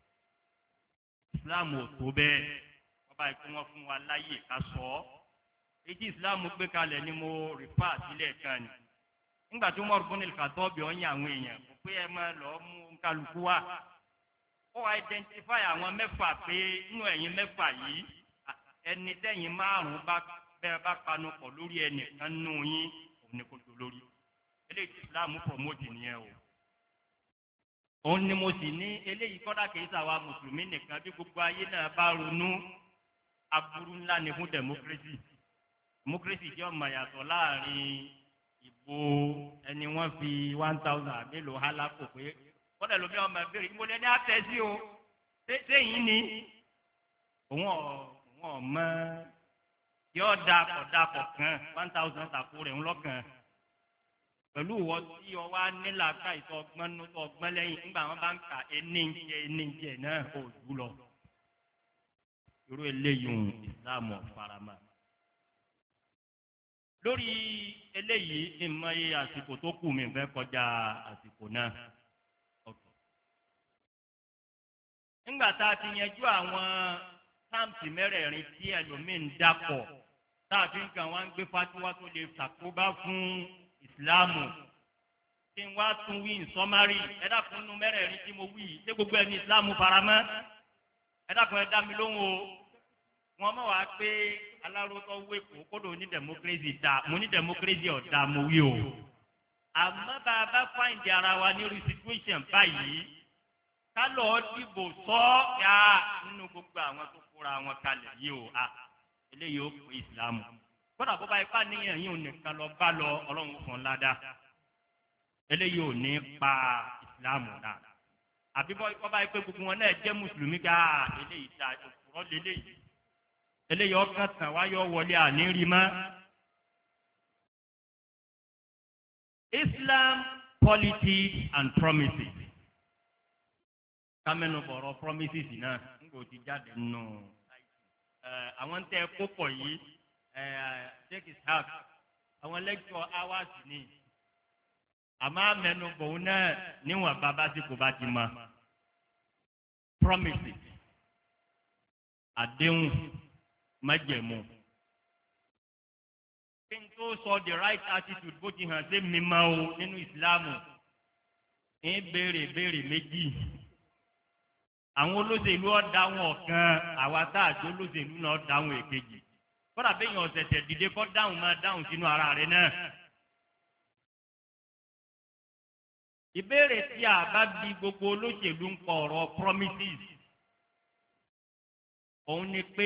Islam ò tó bẹ́ẹ̀ bọ́ba yìí kó wọ́n fún wa láyè ká sọ ọ́ èyí Islam gbé kalẹ̀ ni mo rìpá sílẹ̀ kan ni nígbà tí Umar ibn al-Khattab ọ̀yìn àwọn èèyàn kò pé ẹ máa lọ mú kálukú wá ó identify àwọn mẹ́fà pé inú ẹ̀yin mẹ́fà yìí ẹni tẹ́yìn márùn-ún bá bẹ́ẹ̀ bá panu pọ̀ lórí ẹnìkan nù yín òun ni kò tó lórí eléyìí tí Islam promote nìyẹn o òun ni mo sì ní eléyìí kọ́dà kìí sàwa mùsùlùmí nìkan bí gbogbo ayé náà bá ronú aburú ńlá ni fún democracy democracy jẹ́ ọmọ yàtọ̀ láàrin ìbò ẹni wọ́n fi one thousand mélòó hálà kò pé kọ́dà lómi ọmọ ìbéèrè ìbò lẹ́ni àtẹ̀sí o sẹ́yìn ni òun ọ̀ òun ọ̀ mọ́ yóò da kọ̀dà kọ̀kan one thousand tàkó rẹ̀ ńlọ́kàn pẹ̀lú ìwọ tí ọ wá nílà ká ìtọ́ ọgbọ́n tó ọgbọ́n lẹ́yìn nígbà wọn bá ń kà ẹni ń jẹ ẹni ń jẹ náà kò jù lọ irú eléyìí ìsìlámù farama lórí eléyìí ìmọ̀ye àsìkò tó kù mí fẹ́ kọjá àsìkò náà ọ̀tọ̀ nígbà tá a ti yanjú àwọn sáǹpì mẹ́rẹ̀ẹ̀rin tí ẹlòmíín dàpọ̀ táàfin kan wá ń gbé fatiwa tó lè ṣàkóbá fún ìsìláàmù kí n wá tún wí nsọ́márì ẹ dákun nínú mẹ́rẹ̀ẹ̀rin tí mo wí ṣé gbogbo ẹni ìsìláàmù faramọ́ ẹ dákun ẹ dá mi lóhùn o wọn mọ̀ wá pé aláròótọ́ wéko kódò ní democracy dá mo ní democracy ọ̀dà mo wí o àmọ́ bá a bá fáìndì ara wa ní situation báyìí ká lọ́ọ́ dìbò sọ ya nínú gbogbo àwọn tó kóra wọn kalẹ̀ yìí o a eléyìí ó pè ìsìlámù kódà bó bá ipá níyàn yìí ò nìkan lọ bá lọ ọlọ́run fún un ládàá eléyìí ò ní pa ìsìlámù náà àbí bó bá ipé gbogbo wọn náà jẹ́ mùsùlùmí ká eléyìí ta òkúrọ́ lélẹ́yìí eléyìí ọkàn tàn wáyọ wọlé àní rí mọ́. Islam, politics and promises. Kámẹ́nu bọ̀rọ̀ promises náà ń kò ti jáde nù. Àwọn tẹ́ kó pọ̀ yìí take his help àwọn lecture hours ni. Àmọ́ àmẹ́nu bòun náà níwọ̀n bàbá tí kò bá ti mọ̀. Promises. Àdéhùn májẹ̀mú. Kí n tó sọ the right attitude bó ti hàn sí mímọ́ o nínú ìsìláàmù ń béèrè béèrè méjì àwọn olóṣèlú ọ̀dáwọn ọ̀kan àwa tá àjọ olóṣèlú náà dáhùn èkejì kódà bẹ́ẹ̀ yàn ọ̀sẹ̀sẹ̀ dìde kọ́ dáhùn máa dáhùn sínú ara rẹ̀ náà. ìbéèrè tí a bá bi gbogbo olóṣèlú ń pọ̀ ọ̀rọ̀ promises òun ni pé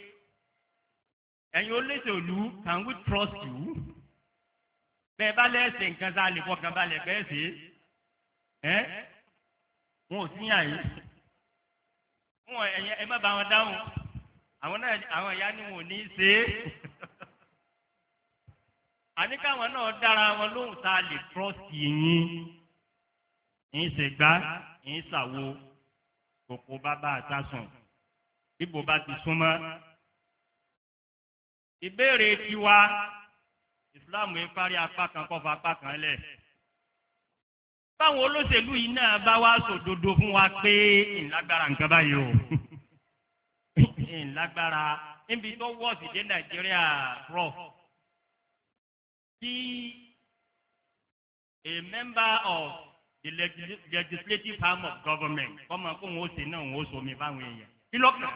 ẹ̀yin olóṣèlú can we trust you? bẹ́ẹ̀ bá lẹ́sẹ̀ nǹkan tá a lè fọkàn balẹ̀ bẹ́ẹ̀ sí ẹ́ wọn ò sí àyè wọn ẹ̀yẹ ẹ má bá wọn dáhùn àwọn náà àwọn ìyá ni wọn ò ní í ṣe é àní káwọn náà dára wọn lóhùn tá a lè trust yín ń ṣe gbá ń ṣàwo kòkó bàbá àtàsùn bíbo bá ti súnmọ́. ìbéèrè tiwa ìsìláàmù yìí parí apá kan kọfà apá kan lẹ̀. báwọn olóṣèlú yìí náà bá wá sòdodo fún wa pé ìlágbára nǹkan báyìí o ìlágbára níbi tó wọ́ọ̀sì dé nàìjíríà rọ̀ tí a member of the legislative arm of government kọ́mọ kó wọn ó ṣe náà wọn ó sọ mi báwọn èèyàn kí lọ́kàn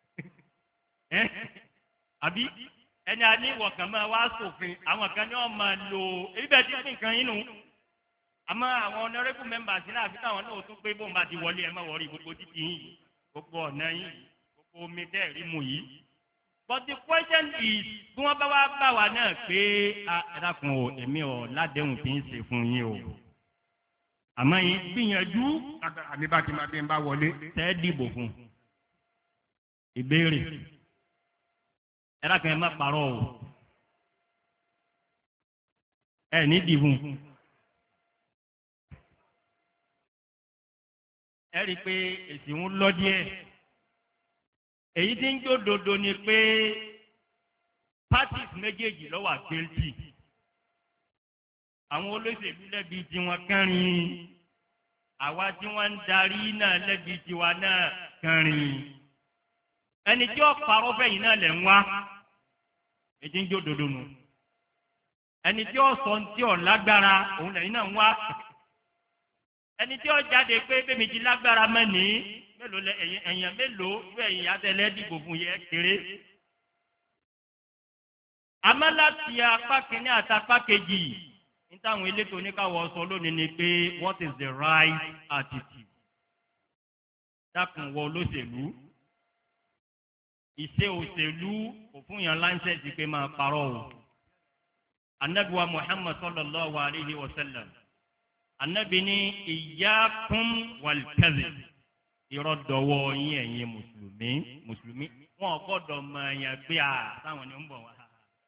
àbí ẹni a ní ìwọ̀kàn máa wá sófin àwọn kan ní wọ́n máa lo ebi bẹ́ẹ̀ tí fún nǹkan yín nù àmọ́ àwọn honourable members náà àfi táwọn náà tún pé bóun bá ti wọlé ẹ má wọrí gbogbo títì yìí gbogbo ọ̀nà yìí gbogbo omi dẹ́ẹ̀rí mu yìí. But the question is bí wọ́n bá wá bá wa náà pé ẹ dákun o èmi ò ládéhùn tí ń ṣe fún yín o àmọ́ yín gbìyànjú àmì bá ti máa bí n bá wọlé tẹ́ dìbò fún ìbéèrè ẹ dákun ẹ má parọ́ o ẹ ní dìbò ẹ rí i pé èsì ń lọ díẹ̀ èyí tí ń jó dodo ni pé parties méjèèjì ló wà guilty àwọn olóṣèlú lẹ́bi tiwọn kẹrin àwa tí wọ́n ń darí náà lẹ́bi tiwa náà kẹrin ẹni tí ó parọ́ fẹ̀yìn náà lẹ̀ ń wá èyí tí ń jó dodo nù ẹni tí ó sọ tí ó lágbára òun lẹ́yìn náà ń wá ẹni tí ó jáde pé bẹ́ẹ̀ mi ti lágbára mẹ́ni mélòó lẹ ẹ̀yàn mélòó ló ẹ̀yìn àtẹlẹ́ dìbò fún yẹ kéré. àmọ́ láti apá kìíní àti apá kejì nítawọn elétò oníkàwọ́ sọ lónìí ni pé what is the right attitude? dákun wọ olóṣèlú ìṣe òṣèlú kò fún yàn láńsẹ̀sì pé máa parọ́ o. anabiwa Muhammad sallallahu alayhi wa sallam anabi ni iyyakum wal kadhib irọ́ dọ̀wọ́ yín ẹ̀yin mùsùlùmí mùsùlùmí wọn gbọ́dọ̀ mọ ẹ̀yàn gbé a táwọn ni ń bọ̀ wá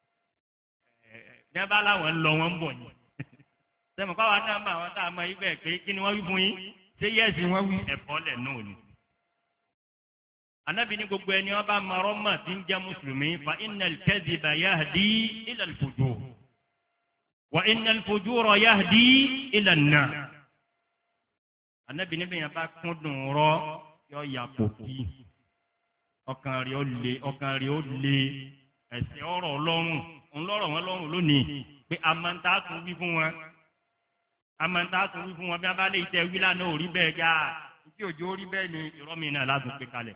ẹ̀ bá láwọn ń lọ wọn ń bọ̀ ni sẹ́mi káwa náà bá àwọn tá a mọ ibẹ̀ pé kí ni wọ́n wí fún yín ṣé yẹ́sì wọ́n wí ẹ̀fọ́ lẹ̀ náà ni. Ànábì ní gbogbo ẹni wọn bá mọ̀rọ́ mọ̀ tí ń jẹ́ mùsùlùmí fa innal kadhiba yahdi ila al-fujur wa innal fujura yahdi ila an-nar. Ànábì níbi yẹn bá kúndùn rọ yọ ya pòkì ọkàn rẹ̀ ó le ọkàn rẹ̀ ó le ẹ̀sìn ọ̀rọ̀ ọlọ́run ńlọ́rọ̀ wọn lọ́rùn lónìí pé amanta tún wí fún wọn amanta tún wí fún wọn bí wọn bá lè tẹ wílà náà ò rí bẹ́ẹ̀ já tí òjò rí bẹ́ẹ̀ ni ìrọ́mì náà látún pé kalẹ̀.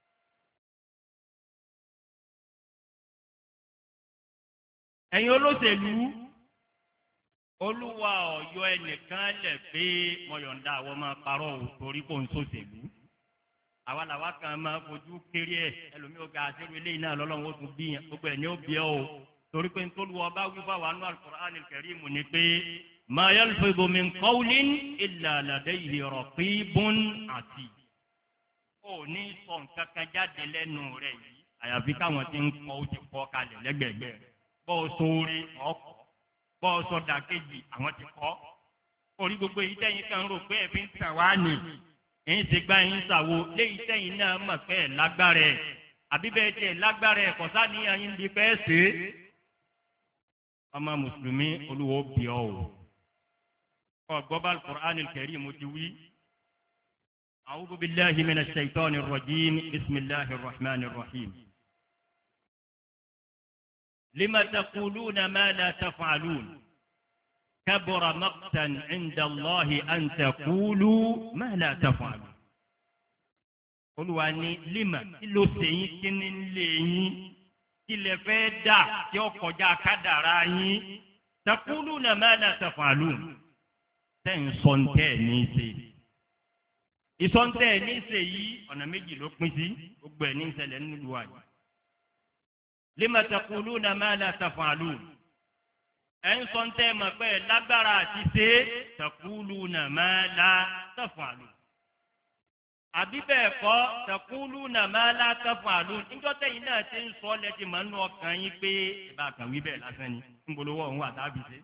ẹ̀yin olóṣèlú olúwa ọ̀yọ́ ẹnìkan lẹ̀ pé mọ̀yọ̀ǹda àwọn máa parọ́ ò torí kò ń ṣòṣèlú àwa làwa kan máa fojú kéré ẹ̀ ẹlòmíì ó ga àṣírí eléyìí náà lọ́lọ́run ó tún bí yẹn gbogbo ẹ̀ ní ó bí ọ́ o torí pé nítorí wọn bá wí fáwọn anú al-Qur'an al-Karim ni pé ma yalfidu min qawlin illa ladayhi raqibun atid ó ní sọ nǹkan kan jáde lẹ́nu rẹ̀ yìí àyàfi káwọn ti ń kọ́ ó ti kọ́ kalẹ̀ lẹ́gbẹ̀ẹ́gbẹ́ bọ́ọ̀ sóore ọkọ̀ bọ́ọ̀ sọ̀dà kejì àwọn ti kọ́ orí gbogbo èyí tẹ́yìn kan rò pé ẹ̀fín tàn wá nì èyí ti gbá yín sàwo léyìí tẹ́yìn náà mọ̀ pé ẹ̀ lágbára ẹ̀ àbí bẹ́ẹ̀ tiẹ̀ lágbára ẹ̀ kọ̀sá ní ayín bí pẹ́ ṣe é ọmọ mùsùlùmí olúwo bí ọ o ọgbọ́bá al-Qur'an al-Karim mo ti wí. a'udhu billahi minash shaitanir rajim bismillahir rahmanir rahim. لما تقولون ما لا تفعلون كبر مقتا عند الله أن تقولوا ما لا تفعلون قلوا أني لما كلو سيين كنين لين كل فدا يوكو جا كدراني تقولون ما لا تفعلون تنصنتني سي ìsọ̀ntẹ́ ní ṣe yìí ọ̀nà méjì ló pín sí gbogbo ẹ̀ ní ìṣẹ̀lẹ̀ nílùú àyè. lima taquluna ma la taf'alun ẹ̀ ń sọ̀ntẹ́ mọ̀ pé lágbára àti ṣe taquluna ma la taf'alun. àbí bẹ́ẹ̀ kọ́ taquluna ma la taf'alun níjọ́ tẹ̀yìn náà ti ń sọ lẹ́tì máa ń lọ ọkàn yín pé ìbá kan wí bẹ́ẹ̀ lásán ni ń bolówó ọ̀hún àtàbí ṣe.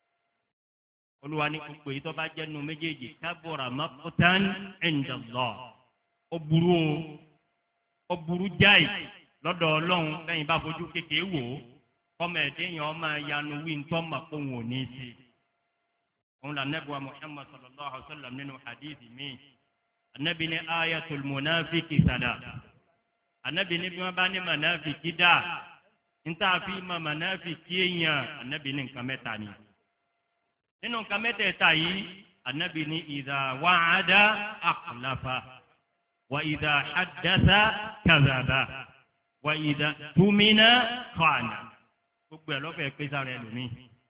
olúwa ní gbogbo yìí tó bá jẹ́ nu méjèèjì kabura maqtan inda Allah ó burú o ó burú jáì lọ́dọ̀ ọlọ́run lẹ́yìn bá fojú kékeré wò ó kọ́mọ ẹ̀dẹ́yìn ọmọ yanu wí ntọ́ mà kó wọn ò ní í ṣe. òun là nẹ́bùwà Muhammad sallallahu alayhi wa sallam nínú hadithi mi anabi ní ayatul munafiki sada anabi ní bí wọ́n bá ní manafiki dá níta fi ma manafiki èèyàn anabi ní nǹkan mẹ́ta ni. nínú nǹkan mẹ́tẹ̀ẹ̀ta yìí anabi ní idha wa'ada akhlafa wa idha haddatha kadhaba wa idha tumina khana gbogbo ẹ̀ lọ́fẹ̀ẹ́ pé sára ẹ lómi.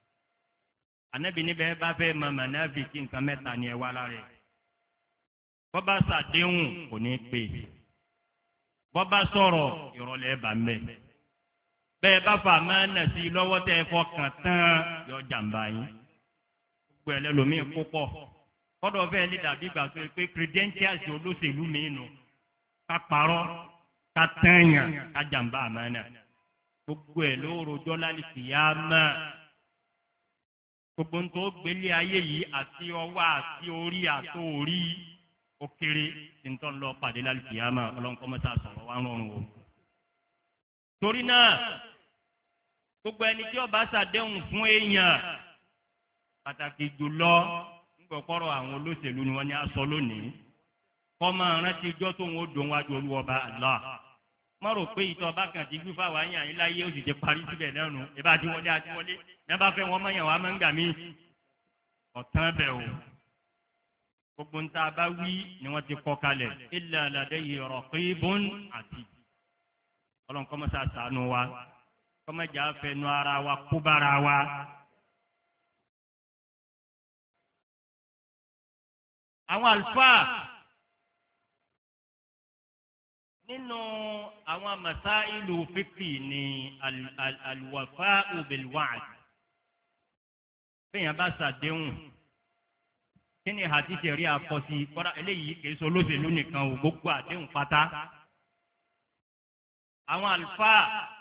anabi níbẹ̀ bá fẹ́ mọ mọ̀nàfíkì nǹkan mẹ́ta ni ẹ wá lára ẹ̀. bọ́bá ṣàdéhùn kò ní pè bọ́bá sọ̀rọ̀ ìrọ̀lẹ́ bá mẹ́. bẹ́ẹ̀ bá fà máa nà sí lọ́wọ́ tẹ́ ẹ fọkàn tán yọ jàǹbá yín. gbogbo ẹ̀ lẹ́lòmíì kó pọ̀ kọ́dọ̀ fẹ́ẹ́ lè dàbí ìgbà tó yẹ pé credentials olóṣèlú mi nù ká parọ́ ká tẹ̀yàn ká jàǹbá àmánà gbogbo ẹ̀ ló rojọ́ lálẹ́ kìyàmá gbogbo ń tó gbélé ayé yìí àti ọwọ́ àti orí àti orí ó kéré tí ń tọ́ lọ pàdé lálẹ́ kìyàmá ọlọ́nkọ́mọ́sá sọ̀rọ̀ wá rọrùn o. torí náà gbogbo ẹni tí ó bá ṣàdéhùn fún èèyàn pàtàkì jùlọ ńgbọ̀kọ́rọ̀ àwọn olóṣèlú ni wọ́n ní aṣọ lónìí kọ́ máa rántí ijọ́ tó ń dùn wájú olúwọba Allah má rò pé ìtọ́ bá kàn ti gbífà wá yàn yín láyé ó sì ti parí síbẹ̀ lẹ́nu ìbá àtiwọlé àtiwọlé ní bá fẹ́ wọn mọ̀yàn wá máa ń gà mí ọ̀tán bẹ̀ o gbogbo ń tá a bá wí ni wọ́n ti kọ́ kalẹ̀ illa ladayhi raqibun atid ọlọ́run kọ́ mọ́sá sànù wa kọ́ mọ́jà fẹnu ara wa kó bára wa. àwọn àlùfáà nínú àwọn masailu fíkì ní alwafa'u bilwa'd bẹ́ẹ̀ yẹn bá ṣàdéhùn kí ni hadisi rí àkọsí kọ́ra eléyìí kìí sọ olóṣèlú nìkan ò gbogbo àdéhùn pátá àwọn àlùfáà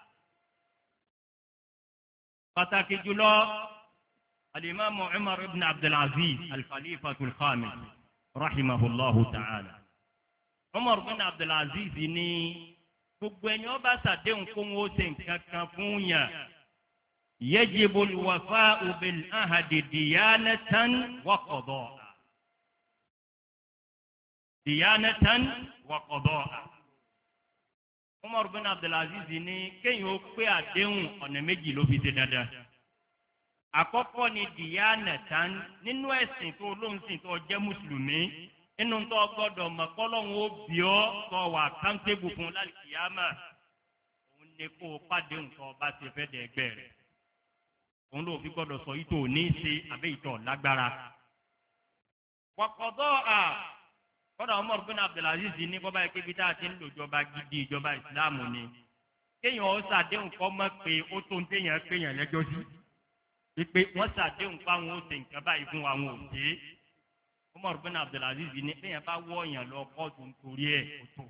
pàtàkì jùlọ alimami Umar ibn Abdulaziz alkhalifatul khamis rahimahullahu ta'ala. Umar bin Abdulaziz ní gbogbo ẹni ó bá ṣàdéhùn kó wọn ó ṣe nǹkan kan fún yàn yajibu al-wafa'u bil ahdi diyanatan wa qada'a diyanatan wa qada'a Umar bin Abdulaziz ní kéèyàn ó pé àdéhùn ọ̀nà méjì ló fi ṣe dandan. Àkọ́kọ́ ni diyanatan nínú ẹ̀sìn tó lóǹsìn tó jẹ́ mùsùlùmí nínú tó gbọ́dọ̀ mọ̀ kọ́lọ́hún ó bí ọ́ tó wà káńtébù fún lálùkìyàmà òun ni kó o pàdé nǹkan ọba ti fẹ́ dẹ̀ ẹgbẹ́ rẹ̀ òun ló fi gbọ́dọ̀ sọ yìí tó ní í ṣe àbẹ́ ìtọ̀ lágbára. wàkọ̀dọ́ à kọ́dà Umar bin Abdulaziz ní bọ́bá yẹ kébi tá a ti ń lò ìjọba gidi ìjọba ìsìláàmù ni kéèyàn ó ṣàdéhùn kọ́ mọ́ pé ó tó ń téèyàn péyàn lẹ́jọ́ sí wípé wọ́n ṣàdéhùn fáwọn ó ṣe nǹkan báyìí fún àwọn òṣè Umar bin Abdulaziz ní péyàn bá wọ́ ọ̀yàn lọ kóòtù nítorí ẹ̀ kó tó.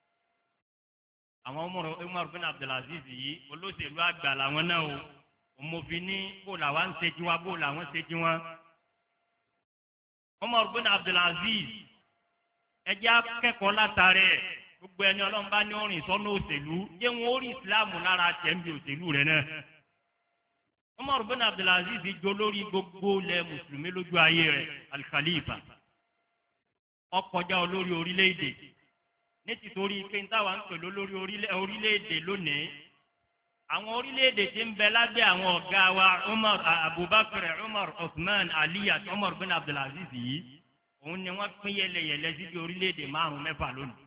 àwọn Umar bin Abdulaziz yìí olóṣèlú àgbà làwọn náà o òmòfin ní bó làwọn ń ṣe jí wa bó làwọn ṣe jí wọn. Umar bin Abdulaziz ẹjẹ́ akẹ́kọ̀ọ́ látàrí ẹ̀ gbogbo ẹni ọlọ́run bá ní orin sọ́nà òṣèlú jẹ́ wọn ó rí ìsìláàmù lára tẹ̀ ń bi òṣèlú rẹ̀ náà. Umar bin Abdulaziz jó lórí gbogbo ilẹ̀ mùsùlùmí lójú ayé rẹ̀ al-Khalifa ọkọjá olórí orílẹ̀-èdè ní tìtorí pé ń táwa ń pè lórí orílẹ̀-èdè lónìí àwọn orílẹ̀-èdè tí ń bẹ lábẹ́ àwọn ọ̀gá wa Umar Abubakar Umar Uthman Ali àti Umar bin Abdulaziz yìí òun ni wọ́n pín yẹlẹyẹlẹ síbi orílẹ̀-èdè márùn-ún mẹ́fà lónìí.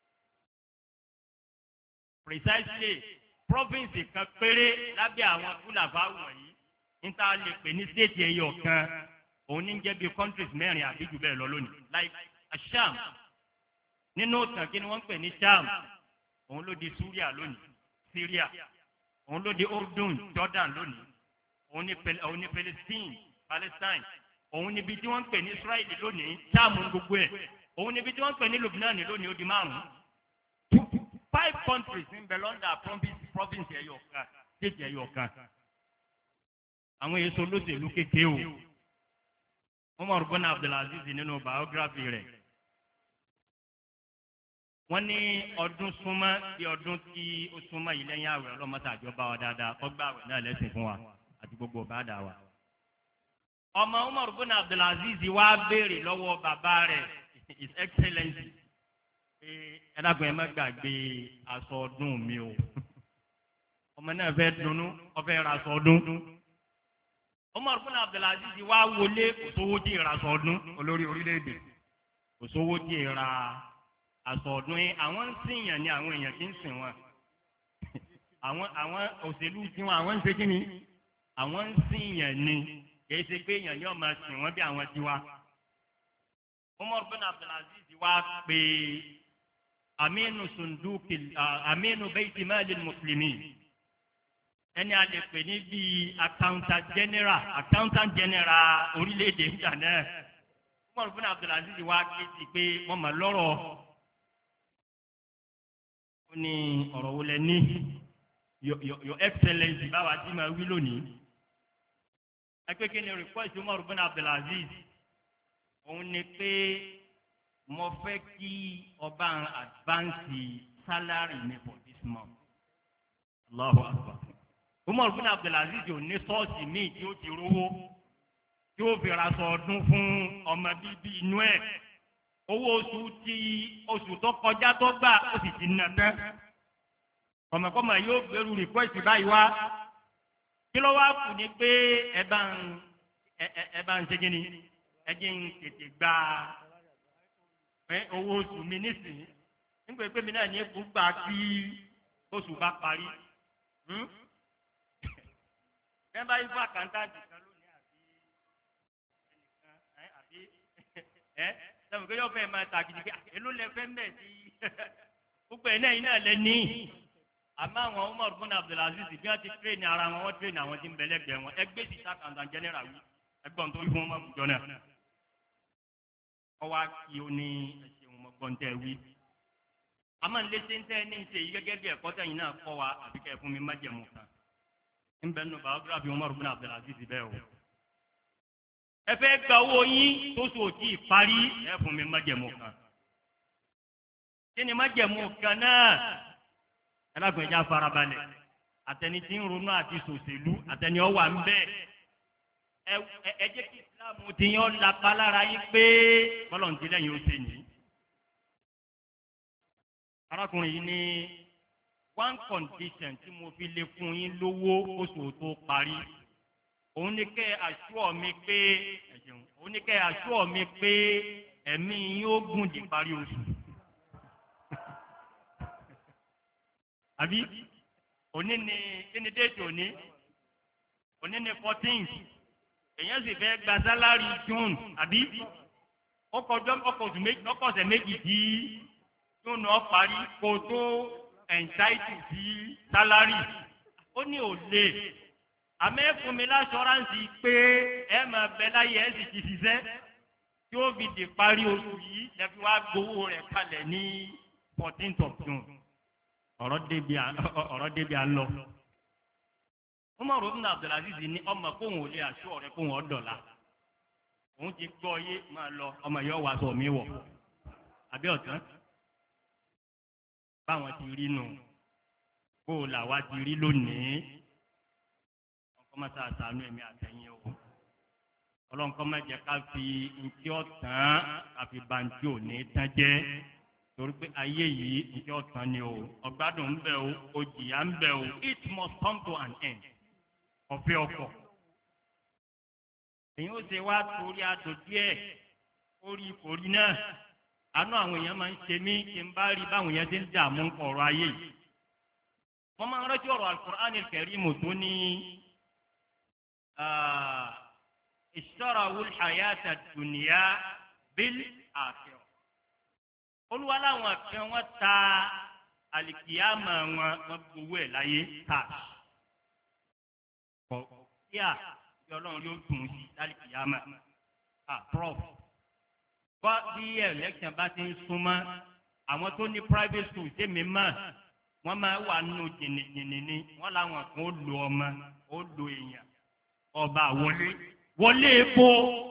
precisely province kan péré lábẹ́ àwọn kúlàfà wọ̀nyí níta lè pè ní state ẹyọ kan òun ní jẹ́ bí countries mẹ́rin àbí jù bẹ́ẹ̀ lọ lónìí like Sham nínú òtàn kí ni wọ́n ń pè ní Sham òun ló di Syria lónìí Syria òun ló di Urdun Jordan lónìí òun ní òun ní Palestine Palestine òun níbi tí wọ́n ń pè ní Israeli lónìí Sham gbogbo ẹ̀ òun níbi tí wọ́n ń pè ní Lebanon lónìí ó di márùn-ún five countries ń bẹ lọ́ndà province ẹ̀yọ̀ kan state ẹ̀yọ̀ kan àwọn èso olóṣèlú kékeré o Umar bin Abdulaziz nínú biography rẹ̀ wọ́n ní ọdún súnmọ́ bí ọdún tí ó súnmọ́ yìí lẹ́yìn àwẹ̀ ọlọ́mọta àjọba wa dáadáa ọgbà àwẹ̀ náà lẹ́sìn fún wa àti gbogbo ọ̀bádà wa. ọmọ Umar bin Abdulaziz wá béèrè lọ́wọ́ bàbá rẹ̀ his excellency ẹ dákun ẹ má gbàgbé aṣọ ọdún mi o ọmọ náà fẹ́ dunnú ó fẹ́ ra aṣọ ọdún. Umar bin Abdulaziz wá wọlé kò sówó tí ì ra aṣọ ọdún olórí orílẹ̀-èdè kò sówó tí ì ra aṣọ ọdún yìí àwọn ń sìn yàn ní àwọn èèyàn tí ń sìn wọn àwọn àwọn òṣèlú tiwọn àwọn ń ṣe kí ni àwọn ń sìn yàn ní kìí ṣe pé èèyàn yóò máa sìn wọn bí àwọn tiwa. Umar bin Abdulaziz wá pé aminu sunduki aminu bayti malil muslimin ẹni a lè pè ní bíi accountant general accountant general orílẹ̀-èdè ìgbà náà Umar bin Abdulaziz wá ké sí pé wọ́n mọ̀ lọ́rọ̀ ó ní ọ̀rọ̀ wo lẹ ní your excellence báwa tí máa wí lónìí. ẹgbẹ́ kí ni request Umar bin Abdulaziz òun ni pé mo fẹ́ kí ọba advance salary mi for this month. Allahu Akbar. Umar bin Abdulaziz ò ní sọ́ọ̀sì míì tí ó ti rówó tí ó fi raṣọ ọdún fún ọmọ bíbí inú ẹ̀. owó oṣù tí oṣù tó kọjá tó gbà ó sì ti nà tán kọ̀mọ̀kọ́mọ̀ yóò gbèrú rìkwẹ́sì báyìí wá kí ló wá kù ní pé ẹ bá ń ẹ bá ń ṣe kí ni ẹ jẹ́ ń tètè gba owó oṣù mi nísìnyí nígbà pé mi náà ní egbò gbà kí oṣù bá parí ẹ bá yí fún àkàntàǹtì kan lónìí àbí ẹnìkan àbí ẹ sẹ́mi pé yóò fẹ́ máa ta gidigidi èló lẹ fẹ́ mẹ́ sí gbogbo ẹ̀ náà yín náà lẹ ní. àmọ́ àwọn Umar bin Abdulaziz bí wọ́n ti tírèèni ara wọn wọ́n tírèèni àwọn tí ń bẹ̀lẹ́gbẹ̀ẹ́ wọn ẹgbẹ́ ti ta kàńtà jẹ́nẹ́rà wí ẹgbọ́n tó wí fún wọn àwùjọ náà. wọ́n wá kí ó ní ẹ̀sìn wọn gbọ́n tẹ́ wí. àmọ́ nílé ṣe ń tẹ́ ní ṣe yí gẹ́gẹ́ bí ẹ̀kọ́ tẹ̀yìn náà kọ́ wa àbí kẹ́ fún mi májẹ̀mú kan. ń bẹ nínú biography Umar bin Abdulaziz bẹ́ẹ̀ o. ẹ fẹ́ gba owó yín tó so tí ì parí ẹ fún mi májẹ̀mú kan. kí ni májẹ̀mú kan náà? ẹlẹ́gùn ẹja farabalẹ̀ àtẹni tí ń ronú àti sòṣèlú àtẹni ọwà ń bẹ ẹ ẹ jẹ́ kí Islam ti yàn lápá lára yín pé bọ́lọ̀ ń tilẹ̀ yín ó ṣe nìyí. arákùnrin yìí ní one condition tí mo fi lè fún yín lówó oṣù tó parí òun ni kẹ́ assure mi pé ẹ̀jẹ̀un òun ni kẹ́ assure mi pé ẹ̀mí yín ó gùn di parí oṣù. àbí òní ni kíni déètì òní òní ni fourteenth èèyàn sì fẹ́ gba sálárì june àbí ọkọ̀ oṣù méjì ọkọ̀ ọ̀sẹ̀ méjì tí june náà parí kó tó ẹ̀ǹtáìtì sí sálárì ó ní òlé àmẹ́fún mi láṣọ́ránsì pé ẹ máa bẹ láyé ẹ sì ti ṣiṣẹ́ tí ó fi di parí oṣù yìí lẹ́fi wá gbowó rẹ̀ kalẹ̀ ní fourteenth of june ọ̀rọ̀ débi ọ̀rọ̀ débi à ń lọ. Umar ibn Abdulaziz ní ọmọ kóhùn ò lè aṣọ rẹ kóhùn ọ̀dọ̀la òun ti gbọ́ yé máa lọ ọmọ yóò wá sọ mí wọ̀ àbí ọ̀tán báwọn ti rí nù kó o là wá ti rí lónìí ọkọ máa ta àtàánú ẹ̀mí àtẹ̀yìn o ọlọ́nkọ́ máa jẹ́ ká fi ntí ọ̀tán ká fi ba ntí òní tán jẹ́ torí pé ayé yìí ntí ọ̀tán ni o ọ̀gbádùn ń bẹ o òjìyà ń bẹ o it must come to an end ọ̀fẹ́ ọkọ̀ èyí ó ṣe wá torí adò díẹ̀ orí ìkòrí náà àánú àwọn èèyàn máa ń ṣe mí kí n bá rí báwọn èèyàn ti ń dààmú ọ̀rọ̀ ayé yìí wọ́n máa ń rántí ọ̀rọ̀ Al-Qur'an al-Karim tó ní ishtarawu al-hayata ad-dunya bil-akhirah olúwa láwọn kan wọ́n ta àlìkìyàmà wọn wọ́n gbowó ẹ̀ láyé cash kọ̀ kíá bí ọlọ́run yóò dùn sí àlìkìyàmà ah prof bá bí election bá ti ń súnmọ́ àwọn tó ní private school tèmi mọ̀ wọ́n máa wà nù jìnnìjìnnì ni wọ́n láwọn kan ó lo ọmọ ó lo èèyàn ọba wọlé wọlé epo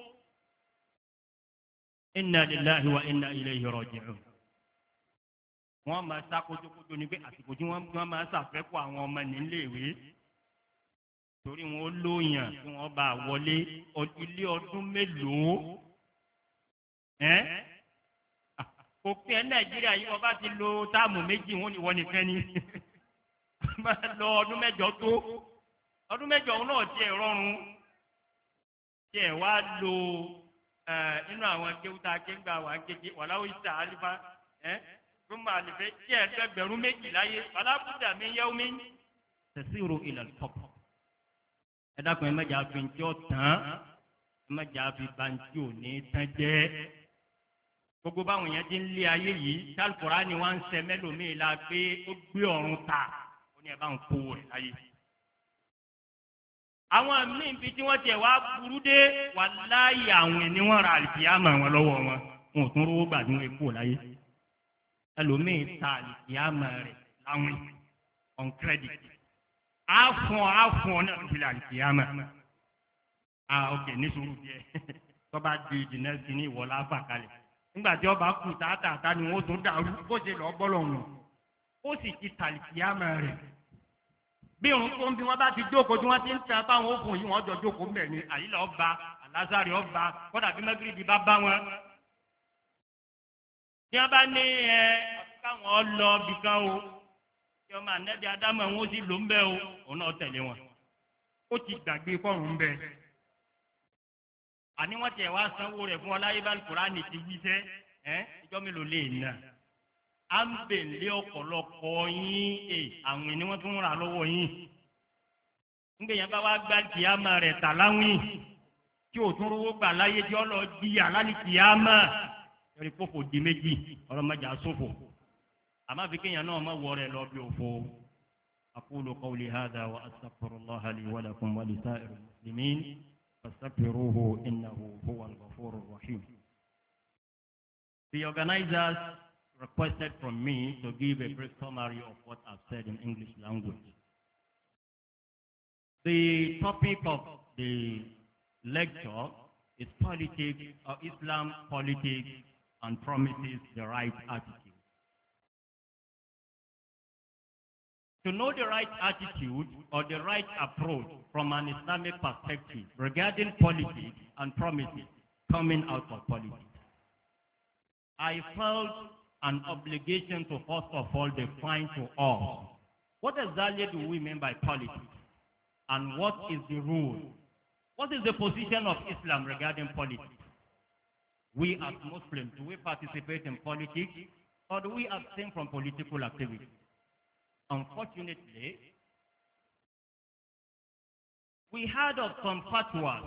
inna lillahi wa inna ilayhi raji'un wọ́n máa sá kójókójó ni pé àsìkò tí wọ́n máa ṣàfẹ́kù àwọn ọmọ níléèwé torí wọn ó lóyàn tí wọ́n bá wọlé ilé ọdún mélòó ẹ́ kò pé ẹ Nàìjíríà yìí wọ́n bá ti lo táàmù méjì wọn ni wọ́n nìkan ni máa lọ ọdún mẹ́jọ tó ọdún mẹ́jọ òun náà tiẹ̀ rọrùn tiẹ̀ wá lo inú àwọn kéwúta kéńgbà wà kéke wàláwó ìta àlìfá ẹ́ rúmọ̀ àlìfẹ́ tiẹ̀ ẹgbẹ̀rún méjì láyé alábùdà mi yẹ́ omi tẹ̀síro ìlànà tọ́pọ̀ ẹ dákun ẹ má jà fi ntí ọ tán ẹ má jà fi bantí ò ní tán jẹ́ gbogbo báwọn yẹn ti ń lé ayé yìí sálùkùrá ni wọ́n ń sẹ mẹ́lòmíì la pé ó gbé ọ̀run ta ó ní ẹ bá ń kó rẹ̀ láyé. àwọn míì fi tí wọ́n tiẹ̀ wá burú dé wà láàyè àwọn ẹni wọ́n ra àlìkìyàmà wọn lọ́wọ́ wọn wọn ò tún rówó gbà ní wọn kú láyé. ẹlòmíì ta àlìkìyàmà rẹ̀ láwìn on credit. àfọ̀n àfọ̀n náà ti la àlìkìyàmà. ah ok ní sùúrù díẹ̀ tọ́ba di ìdìnnà sí ní ìwọlá àfàkalẹ̀ nígbà tí ọba kù tààtàtà ni wọ́n tún dàrú bó ṣe lọ bọ́lọ̀ wọn ó sì ti tàlìkìyàmà rẹ̀ bí òun tó ń bí wọn bá ti jókòó tí wọn ti ń tẹ báwọn òkun yìí wọn jọ jókòó mbẹ ni àyílẹ ọba alásàrè ọba kódà bí mẹgìrìbì bá bá wọn. tí wọn bá ní ẹ káwọn lọ bìkan o tí ọmọ anẹbi adamu wọn ó sì lò ń bẹ o òun náà tẹ̀lé wọn. ó ti gbàgbé kọrùn bẹ. àní wọn tiẹ̀ wá sanwó rẹ̀ fún ọláyé bá Kùránì ti wí sẹ́ ẹ ìjọ mélòó lè nà. à ń bèlè ọ̀pọ̀lọpọ̀ yín ẹ̀ àwọn ènìyàn wọn tún rà lọ́wọ́ yín. nígbà yẹn bá wá gbá kìámà rẹ̀ tà láwìn tí ò tún rówó gbà láyé tí ọlọ́ di àlálì kìámà ẹ̀rí pòfò di méjì ọlọ́mọdé àsòfò. àmọ́ fi kéèyàn náà má wọ rẹ̀ lọ bí òfò. aqulu qawli hadha wa astaghfirullaha li wa lakum wa lisa'iril muslimin fastaghfiruhu innahu huwal ghafurur rahim. The organizers requested from me to give a brief summary of what I've said in English language. The topic of the lecture is politics, or Islam, politics, and promises the right attitude. To know the right attitude or the right approach from an Islamic perspective regarding politics and promises coming out of politics, I felt an obligation to first of all define to us What exactly do we mean by politics? And what is the rule? What is the position of Islam regarding politics? We as Muslims, do we participate in politics or do we abstain from political activity? Unfortunately, we heard of some fatwas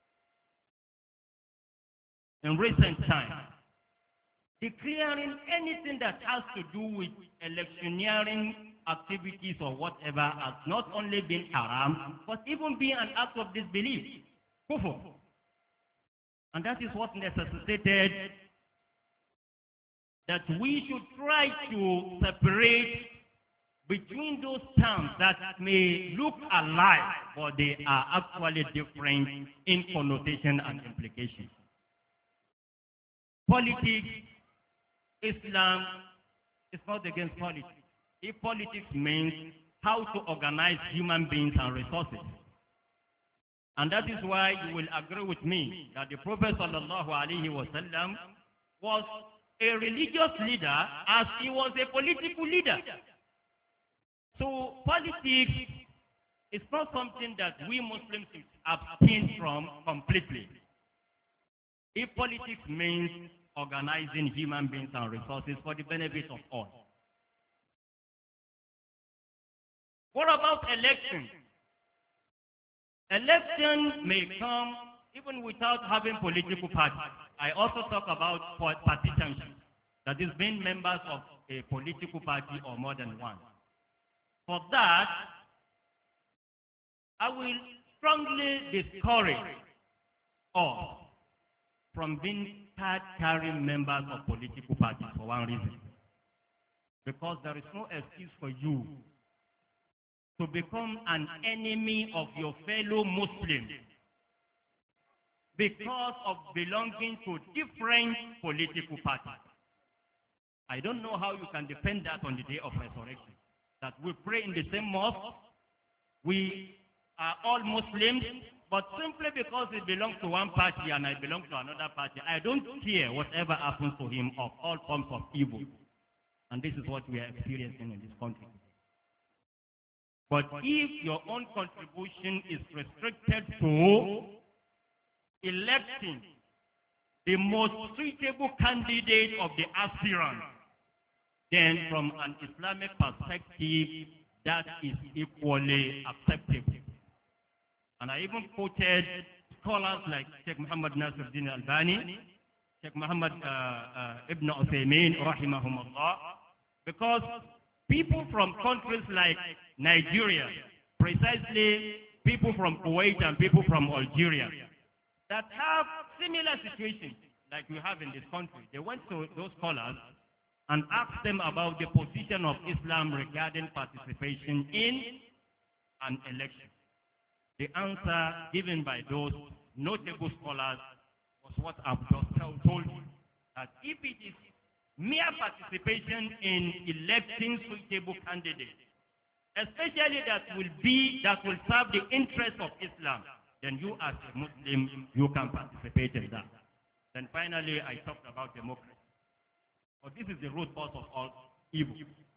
in recent times declaring anything that has to do with electioneering activities or whatever has not only been haram, but even been an act of disbelief. Kufr. And that is what necessitated that we should try to separate between those terms that may look alike, but they are actually different in connotation and implication. Politics, Islam is not against politics. If politics means how to organize human beings and resources. And that is why you will agree with me that the Prophet sallallahu alaihi wasallam was a religious leader as he was a political leader. So politics is not something that we Muslims abstain from completely. If politics means organizing human beings and resources for the benefit of all. What about elections? Election may come even without having political parties. I also talk about partisanship, that is being members of a political party or more than one. For that, I will strongly discourage us from being card-carrying members of political parties for one reason. Because there is no excuse for you to become an enemy of your fellow Muslims because of belonging to different political parties. I don't know how you can defend that on the day of resurrection. That we pray in the same mosque, we are all Muslims, but simply because he belongs to one party and I belong to another party, I don't care whatever happens to him of all forms of evil. And this is what we are experiencing in this country. But if your own contribution is restricted to electing the most suitable candidate of the aspirant, then from an Islamic perspective, that is equally acceptable. And I even quoted scholars like Sheikh Muhammad Nasiruddin Albani, Sheikh Muhammad uh, uh, Ibn Uthaymeen, rahimahumullah, because people from countries like Nigeria, precisely people from Kuwait and people from Algeria, that have similar situations like we have in this country, they went to those scholars and asked them about the position of Islam regarding participation in an election. The answer given by those notable scholars was what I've just told you, that if it is mere participation in electing suitable candidates, especially that will be, that will serve the interest of Islam, then you as a Muslim, you can participate in that. Then finally, I talked about democracy. But this is the root cause of all evil.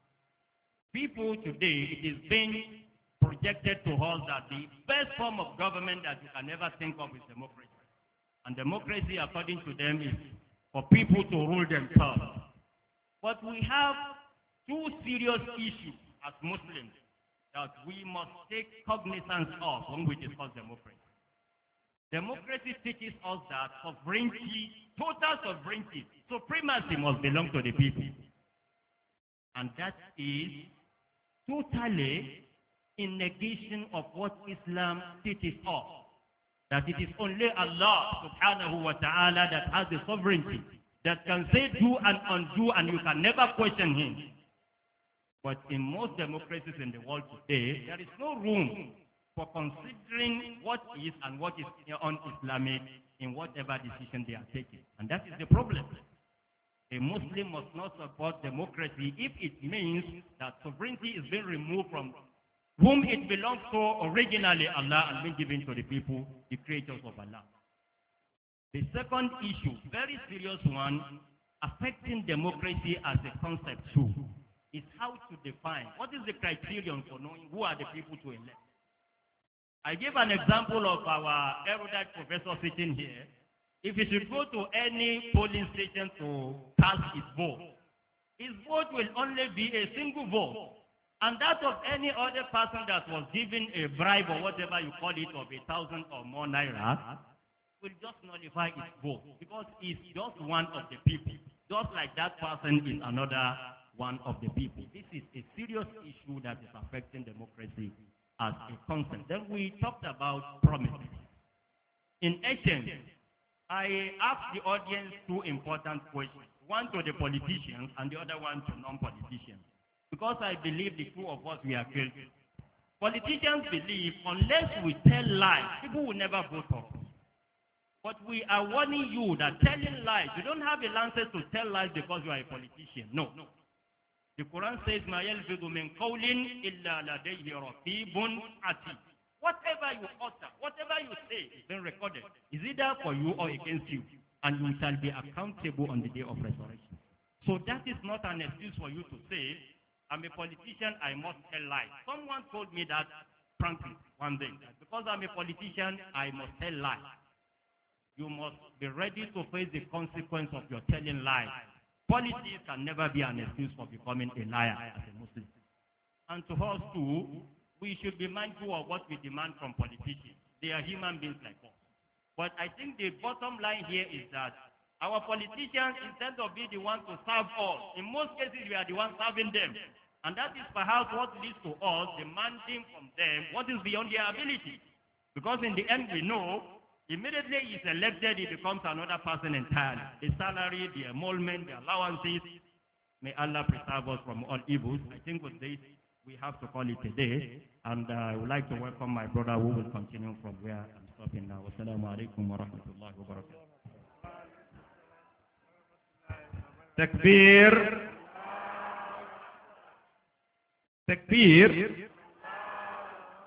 People today, it is being projected to us that the best form of government that you can ever think of is democracy. And democracy, according to them, is for people to rule themselves. But we have two serious issues as Muslims that we must take cognizance of when we discuss democracy. Democracy teaches us that sovereignty, total sovereignty, supremacy must belong to the people. And that is totally in negation of what Islam teaches us. That it is only Allah subhanahu wa ta'ala that has the sovereignty, that can say do and undo and you can never question him. But in most democracies in the world today, there is no room for considering what is and what is un-Islamic in whatever decision they are taking. And that is the problem. A Muslim must not support democracy if it means that sovereignty is being removed from whom it belongs to originally, Allah, and being given to the people, the creators of Allah. The second issue, very serious one, affecting democracy as a concept too, is how to define what is the criterion for knowing who are the people to elect. I give an example of our erudite professor sitting here. If he should go to any polling station to cast his vote, his vote will only be a single vote. And that of any other person that was given a bribe or whatever you call it of a thousand or more naira will just nullify its vote because he's just one of the people. Just like that person is another one of the people. This is a serious issue that is affecting democracy as a concept. Then we talked about promises. In Athens, I asked the audience two important questions, one to the politicians and the other one to non-politicians, because I believe the two of us we are guilty. Politicians believe unless we tell lies, people will never vote for us. But we are warning you that telling lies, you don't have a license to tell lies because you are a politician. No. no. The Quran says, مَا يَلْفِظُ مِنْ قَوْلٍ إِلَّا لَدَيْهِ رَقِيبٌ عَتِيدٌ. Whatever you utter, whatever you say is being recorded. Is either for you or against you. And you shall be accountable on the day of resurrection. So that is not an excuse for you to say, I'm a politician, I must tell lies. Someone told me that frankly one day. Because I'm a politician, I must tell lies. You must be ready to face the consequence of your telling lies. Politics can never be an excuse for becoming a liar as a Muslim. And to us too, we should be mindful of what we demand from politicians. They are human beings like us. But I think the bottom line here is that our politicians, instead of being the ones to serve us, in most cases we are the ones serving them. And that is perhaps what leads to us demanding from them what is beyond their ability. Because in the end we know, immediately he's elected, he becomes another person entirely. The salary, the emolument, the allowances. May Allah preserve us from all evils. I think with this, we have to call it a day. And uh, I would like to welcome my brother who will continue from where I'm stopping now. Wassalamu alaikum wa rahmatullahi wa barakatuh. Takbir. Takbir.